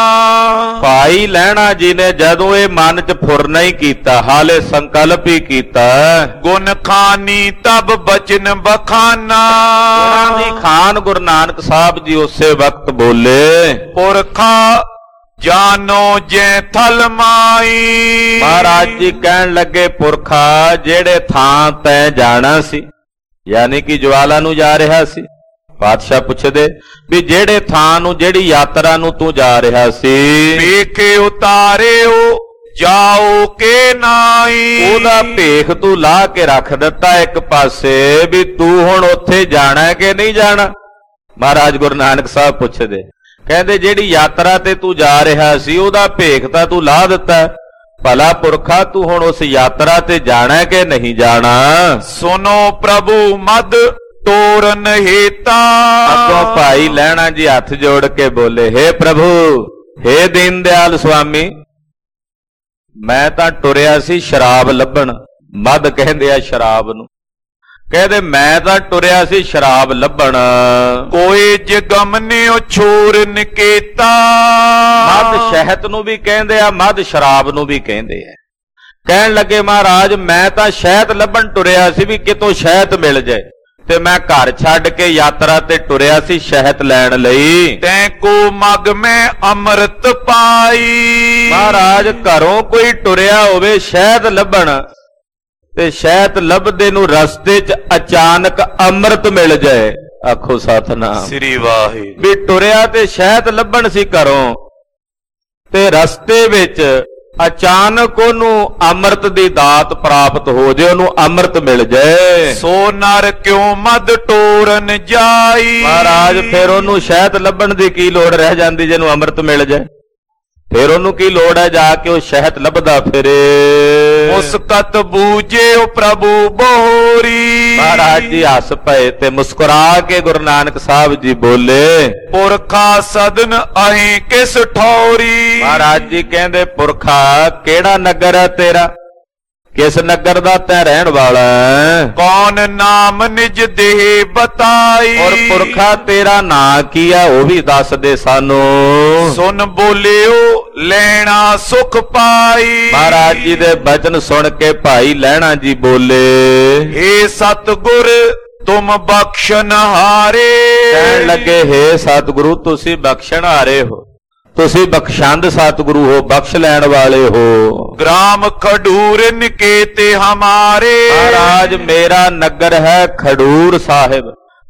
ਭਾਈ ਲਹਿਣਾ ਜੀ ਨੇ ਜਦੋਂ ਇਹ ਮਨ 'ਚ ਫੁਰ ਨਹੀਂ ਕੀਤਾ, ਹਾਲੇ ਸੰਕਲਪ ਹੀ ਕੀਤਾ, ਗੁਣ ਖਾਨੀ ਤਬ ਬਚਨ ਬਖਾਨਾ। ਗੁਰਾਂ ਦੀ ਖਾਨ ਗੁਰੂ ਨਾਨਕ ਸਾਹਿਬ ਜੀ ਉਸੇ ਵਕਤ ਬੋਲੇ, ਪੁਰਖਾ ਜਾਨੋ ਜੇ ਥਲ ਮਾਈ। ਮਹਾਰਾਜ ਜੀ ਕਹਿਣ ਲੱਗੇ, ਪੁਰਖਾ ਜਿਹੜੇ ਥਾਂ ਤੈਂ ਜਾਣਾ ਸੀ, ਯਾਨੀ ਕਿ ਜਵਾਲਾ ਨੂੰ ਜਾ ਰਿਹਾ ਸੀ। ਪਾਤਸ਼ਾਹ ਪੁੱਛਦੇ ਵੀ ਜਿਹੜੇ ਥਾਂ ਨੂੰ, ਜਿਹੜੀ ਯਾਤਰਾ ਨੂੰ ਤੂੰ ਜਾ ਰਿਹਾ ਸੀ, ਵੇਖੇ ਉਤਾਰਿਓ ਜਾਓ ਕੇ ਨਾਈ। ਉਹਦਾ ਭੇਖ ਤੂੰ ਲਾ ਕੇ ਰੱਖ ਦਿੱਤਾ ਇੱਕ ਪਾਸੇ ਵੀ ਤੂੰ ਹੁਣ ਉੱਥੇ ਜਾਣਾ ਕਿ ਨਹੀਂ ਜਾਣਾ। ਮਹਾਰਾਜ ਗੁਰੂ ਨਾਨਕ ਸਾਹਿਬ ਪੁੱਛਦੇ, ਕਹਿੰਦੇ ਜਿਹੜੀ ਯਾਤਰਾ ਤੇ ਤੂੰ ਜਾ ਰਿਹਾ ਸੀ ਉਹਦਾ ਭੇਖ ਤਾਂ ਤੂੰ ਲਾ ਦਿੱਤਾ, ਭਲਾ ਪੁਰਖਾ ਤੂੰ ਹੁਣ ਉਸ ਯਾਤਰਾ ਤੇ ਜਾਣਾ ਕਿ ਨਹੀਂ ਜਾਣਾ। ਸੁਨੋ ਪ੍ਰਭੂ ਮਦ ਤੋਰਨ ਹੇਤਾ। ਅੱਗੋਂ ਭਾਈ ਲਹਿਣਾ ਜੀ ਹੱਥ ਜੋੜ ਕੇ ਬੋਲੇ, ਹੇ ਪ੍ਰਭੂ, ਹੇ ਦੀਨ ਦਿਆਲ ਸੁਆਮੀ, ਮੈਂ ਤਾਂ ਟੁਰਿਆ ਸੀ ਸ਼ਰਾਬ ਲੱਭਣ। ਮਦ ਕਹਿੰਦੇ ਆ ਸ਼ਰਾਬ ਨੂੰ। ਕਹਿੰਦੇ ਮੈਂ ਤਾਂ ਟੁਰਿਆ ਸੀ ਸ਼ਰਾਬ ਲੱਭਣ। ਕੋਈ ਜਗਮਨਿਓ ਛੋਰ ਨਿਕੇਤਾ। ਮਦ ਸ਼ਹਿਤ ਨੂੰ ਵੀ ਕਹਿੰਦੇ ਆ, ਮਦ ਸ਼ਰਾਬ ਨੂੰ ਵੀ ਕਹਿੰਦੇ ਆ। ਕਹਿਣ ਲੱਗੇ ਮਹਾਰਾਜ ਮੈਂ ਤਾਂ ਸ਼ਹਿਦ ਲੱਭਣ ਟੁਰਿਆ ਸੀ ਵੀ ਕਿਤੋਂ ਸ਼ਹਿਦ ਮਿਲ ਜਾਏ, ਤੇ ਮੈਂ ਘਰ ਛੱਡ ਕੇ ਯਾਤਰਾ ਤੇ ਟੁਰਿਆ ਸੀ ਸ਼ਹਿਦ ਲੈਣ ਲਈ। ਤੈਂ ਕੋ ਮਗ ਮੈਂ ਅੰਮ੍ਰਿਤ ਪਾਈ। ਮਹਾਰਾਜ ਘਰੋਂ ਕੋਈ ਟੁਰਿਆ ਹੋਵੇ ਸ਼ਹਿਦ ਲੱਭਣ, ਤੇ ਸ਼ਹਿਦ ਲੱਭਦੇ ਨੂੰ ਰਸਤੇ 'ਚ ਅਚਾਨਕ ਅੰਮ੍ਰਿਤ ਮਿਲ ਜਾਏ, ਆਖੋ ਸਤਿਨਾਮ ਸ੍ਰੀ ਵਾਹਿਗੁਰੂ। ਵੀ ਟੁਰਿਆ ਤੇ ਸ਼ਹਿਦ ਲੱਭਣ ਸੀ ਘਰੋਂ, ਤੇ ਰਸਤੇ ਵਿੱਚ ਅਚਾਨਕ ਉਹਨੂੰ ਅੰਮ੍ਰਿਤ ਦੀ ਦਾਤ ਪ੍ਰਾਪਤ ਹੋ ਜਾਏ, ਉਹਨੂੰ ਅੰਮ੍ਰਿਤ ਮਿਲ ਜਾਏ। ਸੋ ਨਰ ਕਿਉਂ ਮਦ ਟੋਰਨ ਜਾਈ। ਮਹਾਰਾਜ ਫਿਰ ਉਹਨੂੰ ਸ਼ਹਿਦ ਲੱਭਣ ਦੀ ਕੀ ਲੋੜ ਰਹਿ ਜਾਂਦੀ ਜਿਹਨੂੰ ਅੰਮ੍ਰਿਤ ਮਿਲ ਜਾਏ। ਫਿਰ ਉਹਨੂੰ ਕੀ ਲੋੜ ਹੈ ਜਾ ਕੇ ਉਹ ਸ਼ਹਿਦ ਲੱਭਦਾ ਫਿਰੇ। ਮੁਸਕਤ ਬੂਝੇ ਪ੍ਰਭੂ ਬੋਰੀ। ਮਹਾਰਾਜ ਜੀ ਹੱਸ ਪਏ ਤੇ ਮੁਸਕਰਾ ਕੇ ਗੁਰੂ ਨਾਨਕ ਸਾਹਿਬ ਜੀ ਬੋਲੇ, ਪੁਰਖਾ ਸਦਨ ਅਹੀਂ ਕਿਸ ਠੌਰੀ। ਮਹਾਰਾਜ ਜੀ ਕਹਿੰਦੇ, ਪੁਰਖਾ ਕਿਹੜਾ ਨਗਰ ਹੈ ਤੇਰਾ, ਕਿਸ ਨਗਰ ਦਾ ਤੈਂ ਰਹਿਣ ਵਾਲਾ ਹੈ। ਕੌਣ ਨਾਮ ਨਿਜ ਦੇਹ ਬਤਾਈ। ਔਰ ਪੁਰਖਾ ਤੇਰਾ ਨਾਂ ਕੀ ਆ ਉਹ ਵੀ ਦੱਸ ਦੇ ਸਾਨੂੰ। ਸੁਨ ਬੋਲਿਓ ਲੈਣਾ ਸੁਖ ਪਾਈ। ਮਹਾਰਾਜ ਜੀ ਦੇ ਬਚਨ ਸੁਣ ਕੇ ਭਾਈ ਲਹਿਣਾ ਜੀ ਬੋਲੇ, ਏ ਸਤਿਗੁਰ ਤੁਮ ਬਖਸ਼ਨ ਹਾਰੇ। ਕਹਿਣ ਲੱਗੇ, ਹੇ ਸਤਿਗੁਰੂ ਤੁਸੀਂ ਬਖਸ਼ਣ ਹਾਰੇ ਹੋ, ਤੁਸੀਂ ਬਖਸ਼ੰਦ ਸਤਿਗੁਰੂ ਹੋ, ਬਖਸ਼ ਲੈਣ ਵਾਲੇ ਹੋ। ਗ੍ਰਾਮ ਖਡੂਰ ਨਿਕੇਤੇ ਹਮਾਰੇ। ਮਹਾਰਾਜ ਮੇਰਾ ਨਗਰ ਹੈ ਖਡੂਰ ਸਾਹਿਬ।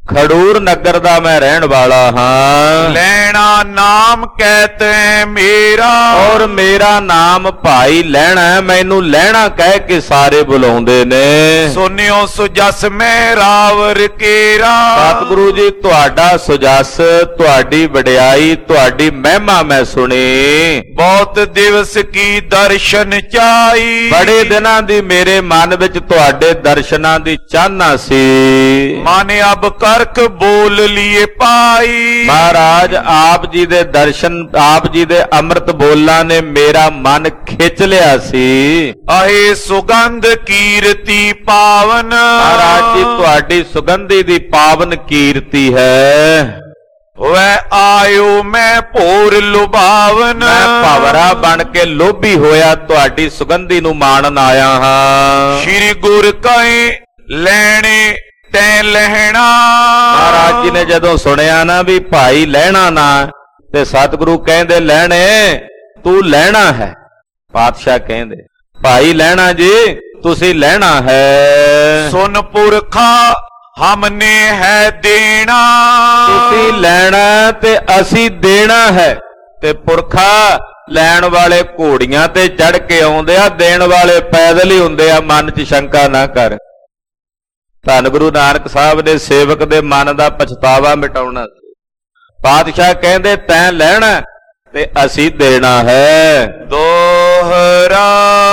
ਖਡੂਰ ਨਗਰ ਦਾ ਮੈਂ ਰਹਿਣ ਵਾਲਾ ਹਾਂ। ਲੈਣਾ ਨਾਮ ਕਹਤੇ ਮੇਰਾ, ਔਰ ਮੇਰਾ ਨਾਮ ਭਾਈ ਲਹਿਣਾ ਹੈ। ਮੈਨੂੰ ਲਹਿਣਾ ਕਹਿ ਕੇ ਸਾਰੇ ਬੁਲਾਉਂਦੇ ਨੇ। ਸੁਨਿਓ ਸੁਜਸ ਮੈਂ ਰਾਵਰ ਕੇਰਾ, ਸਤਿਗੁਰੂ ਜੀ ਤੁਹਾਡਾ ਸੁਜਸ, ਤੁਹਾਡੀ ਵਡਿਆਈ, ਤੁਹਾਡੀ ਮਹਿਮਾ ਮੈਂ ਸੁਣੀ। ਬਹੁਤ ਦਿਵਸ ਕੀ ਦਰਸ਼ਨ ਚਾਈ, ਬੜੇ ਦਿਨਾਂ ਦੀ ਮੇਰੇ ਮਨ ਵਿੱਚ ਤੁਹਾਡੇ ਦਰਸ਼ਨਾਂ ਦੀ ਚਾਹਨਾ ਸੀ। ਮਨ ਅਬ ਕਰਕ ਬੋਲ ਲੀਏ ਪਾਈ, ਮਹਾਰਾਜ ਆਪ ਜੀ ਦੇ ਦਰਸ਼ਨ, ਆਪ ਜੀ ਦੇ ਅੰਮ੍ਰਿਤ ਬੋਲਾਂ ਨੇ ਮੇਰਾ ਮਨ ਖਿੱਚ ਲਿਆ ਸੀ। ਆਏ ਸੁਗੰਧ ਕੀਰਤੀ ਪਾਵਨ, ਮਹਾਰਾਜ ਜੀ ਤੁਹਾਡੀ ਸੁਗੰਧੀ ਦੀ ਪਾਵਨ ਕੀਰਤੀ ਹੈ। ਵੈ ਆਇਓ ਮੈਂ ਭੋਰ ਲੁਭਾਵਨ, ਮੈਂ ਭਵਰਾ ਬਣ ਕੇ ਲੋਭੀ ਹੋਇਆ ਤੁਹਾਡੀ ਸੁਗੰਧੀ ਨੂੰ ਮਾਣਨ ਆਇਆ ਹਾਂ। ਸ਼੍ਰੀ ਗੁਰ ਕੈ ਲੈਣੇ ਤੈ ਲਹਿਣਾ, ਮਹਾਰਾਜ ਜੀ ਨੇ ਜਦੋਂ ਸੁਣਿਆ ਨਾ ਵੀ ਭਾਈ ਲਹਿਣਾ ਨਾ, ਤੇ ਸਤਿਗੁਰੂ ਕਹਿੰਦੇ ਲਹਿਣੇ ਤੂੰ ਲਹਿਣਾ ਹੈ। ਪਾਤਸ਼ਾਹ ਕਹਿੰਦੇ ਭਾਈ ਲਹਿਣਾ ਜੀ ਤੁਸੀਂ ਲਹਿਣਾ ਹੈ। ਸੁਨ ਪੁਰਖਾ ਹਮਨੇ ਹੈ ਦੇਣਾ, ਤੁਸੀਂ ਲੈਣਾ ਤੇ ਅਸੀਂ ਦੇਣਾ ਹੈ। ਤੇ ਪੁਰਖਾ ਲੈਣ ਵਾਲੇ ਘੋੜੀਆਂ ਤੇ ਚੜ ਕੇ ਆਉਂਦੇ ਆ, ਦੇਣ ਵਾਲੇ ਪੈਦਲ ਹੀ ਹੁੰਦੇ ਆ, ਮਨ 'ਚ ਸ਼ੰਕਾ ਨਾ ਕਰ। ਧੰਨ ਗੁਰੂ ਨਾਨਕ ਸਾਹਿਬ ਨੇ ਸੇਵਕ ਦੇ ਮਨ ਦਾ ਪਛਤਾਵਾ ਮਿਟਾਉਣਾ ਸੀ। ਪਾਤਸ਼ਾਹ ਕਹਿੰਦੇ ਤੈਂ ਲੈਣਾ ਤੇ ਅਸੀਂ ਦੇਣਾ ਹੈ। ਦੋਹਰਾ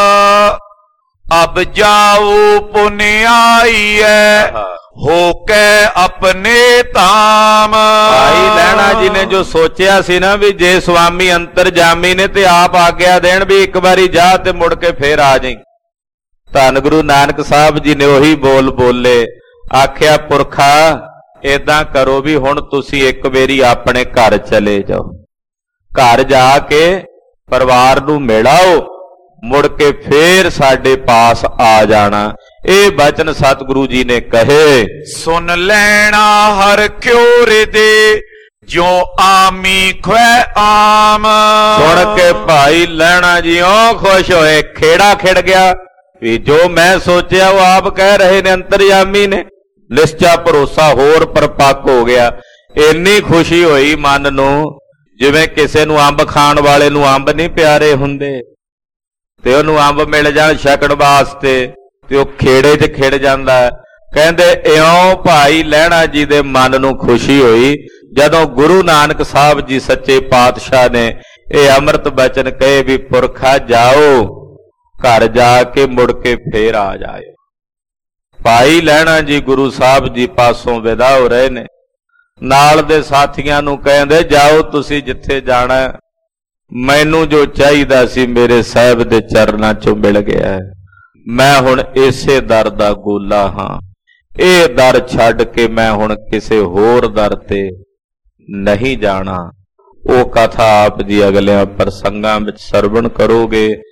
ਅਬ ਜਾਓ ਪੁਨਿਆਈ ਹੈ, ਹੋ ਕੇ ਆਪਣੇ ਧਾਮ। ਭਾਈ ਲਹਿਣਾ ਜੀ ਨੇ ਜੋ ਸੋਚਿਆ ਸੀ ਨਾ ਵੀ ਜੇ ਸੁਆਮੀ ਅੰਤਰਜਾਮੀ ਨੇ ਤੇ ਆਪ ਆਗਿਆ ਦੇਣ ਵੀ ਇੱਕ ਵਾਰੀ ਜਾ ਤੇ ਮੁੜ ਕੇ ਫੇਰ ਆ ਜਾਈ। ਧੰਨ ਗੁਰੂ ਨਾਨਕ ਸਾਹਿਬ ਜੀ ਨੇ ਉਹੀ ਬੋਲ ਬੋਲੇ, ਆਖਿਆ ਪੁਰਖਾ ਏਦਾਂ ਕਰੋ ਵੀ ਹੁਣ ਤੁਸੀਂ ਇੱਕ ਵਾਰੀ ਆਪਣੇ ਘਰ ਚਲੇ ਜਾਓ, ਘਰ ਜਾ ਕੇ ਪਰਿਵਾਰ ਨੂੰ ਮਿਲਾਓ, ਮੁੜ ਕੇ ਫੇਰ ਸਾਡੇ ਪਾਸ ਆ ਜਾਣਾ। ਇਹ ਬਚਨ ਸਤਿਗੁਰੂ ਜੀ ਨੇ ਕਹੇ। ਸੁਨ ਲੈਣਾ ਹਰ ਕਿਉਰੇ ਦੇ, ਜੋ ਆਮੀ ਖੁਐ ਆਮ। ਸੁਣ ਕੇ ਭਾਈ ਲਹਿਣਾ ਜੀ ਉਹ ਖੁਸ਼ ਹੋਏ, ਖੇੜਾ ਖਿੜ ਗਿਆ ਵੀ ਜੋ ਮੈਂ ਸੋਚਿਆ ਉਹ ਆਪ ਕਹਿ ਰਹੇ ਨੇ, ਅੰਤਰਜਾਮੀ ਨੇ। ਨਿਸ਼ਚਾ ਭਰੋਸਾ ਹੋਰ ਪਰਪੱਕ ਹੋ ਗਿਆ। ਇੰਨੀ ਖੁਸ਼ੀ ਹੋਈ ਮਨ ਨੂੰ, ਜਿਵੇਂ ਕਿਸੇ ਨੂੰ ਅੰਬ ਖਾਣ ਵਾਲੇ ਨੂੰ ਅੰਬ ਨਹੀਂ ਪਿਆਰੇ ਹੁੰਦੇ ਤੇ ਉਹਨੂੰ ਅੰਬ ਮਿਲ ਜਾਣ ਛਕਣ ਵਾਸਤੇ ਤੇ ਉਹ ਖੇੜੇ 'ਚ ਖਿੜ ਜਾਂਦਾ। ਕਹਿੰਦੇ ਇਉਂ ਭਾਈ ਲਹਿਣਾ ਜੀ ਦੇ ਮਨ ਨੂੰ ਖੁਸ਼ੀ ਹੋਈ ਜਦੋਂ ਗੁਰੂ ਨਾਨਕ ਸਾਹਿਬ ਜੀ ਸੱਚੇ ਪਾਤਸ਼ਾਹ ਨੇ ਇਹ ਅੰਮ੍ਰਿਤ ਬਚਨ ਕਹੇ ਵੀ ਪੁਰਖਾ ਜਾਓ, ਘਰ ਜਾ ਕੇ ਮੁੜ ਕੇ ਫੇਰ ਆ ਜਾਏ। ਭਾਈ ਲਹਿਣਾ ਜੀ ਗੁਰੂ ਸਾਹਿਬ ਜੀ ਪਾਸੋਂ ਵਿਦਾ ਹੋ ਰਹੇ ਨੇ। ਨਾਲ ਦੇ ਸਾਥੀਆਂ ਨੂੰ ਕਹਿੰਦੇ ਜਾਓ ਤੁਸੀਂ ਜਿੱਥੇ ਜਾਣਾ, ਮੈਨੂੰ ਜੋ ਚਾਹੀਦਾ ਸੀ ਮੇਰੇ ਸਾਹਿਬ ਦੇ ਚਰਨਾਂ 'ਚੋਂ ਮਿਲ ਗਿਆ ਹੈ। ਮੈਂ ਹੁਣ ਇਸੇ ਦਰ ਦਾ ਗੋਲਾ ਹਾਂ। ਇਹ ਦਰ ਛੱਡ ਕੇ ਮੈਂ ਹੁਣ ਕਿਸੇ ਹੋਰ ਦਰ ਤੇ ਨਹੀਂ ਜਾਣਾ। ਉਹ ਕਥਾ ਆਪ ਜੀ ਅਗਲਿਆਂ ਪ੍ਰਸੰਗਾਂ ਵਿੱਚ ਸਰਵਣ ਕਰੋਗੇ।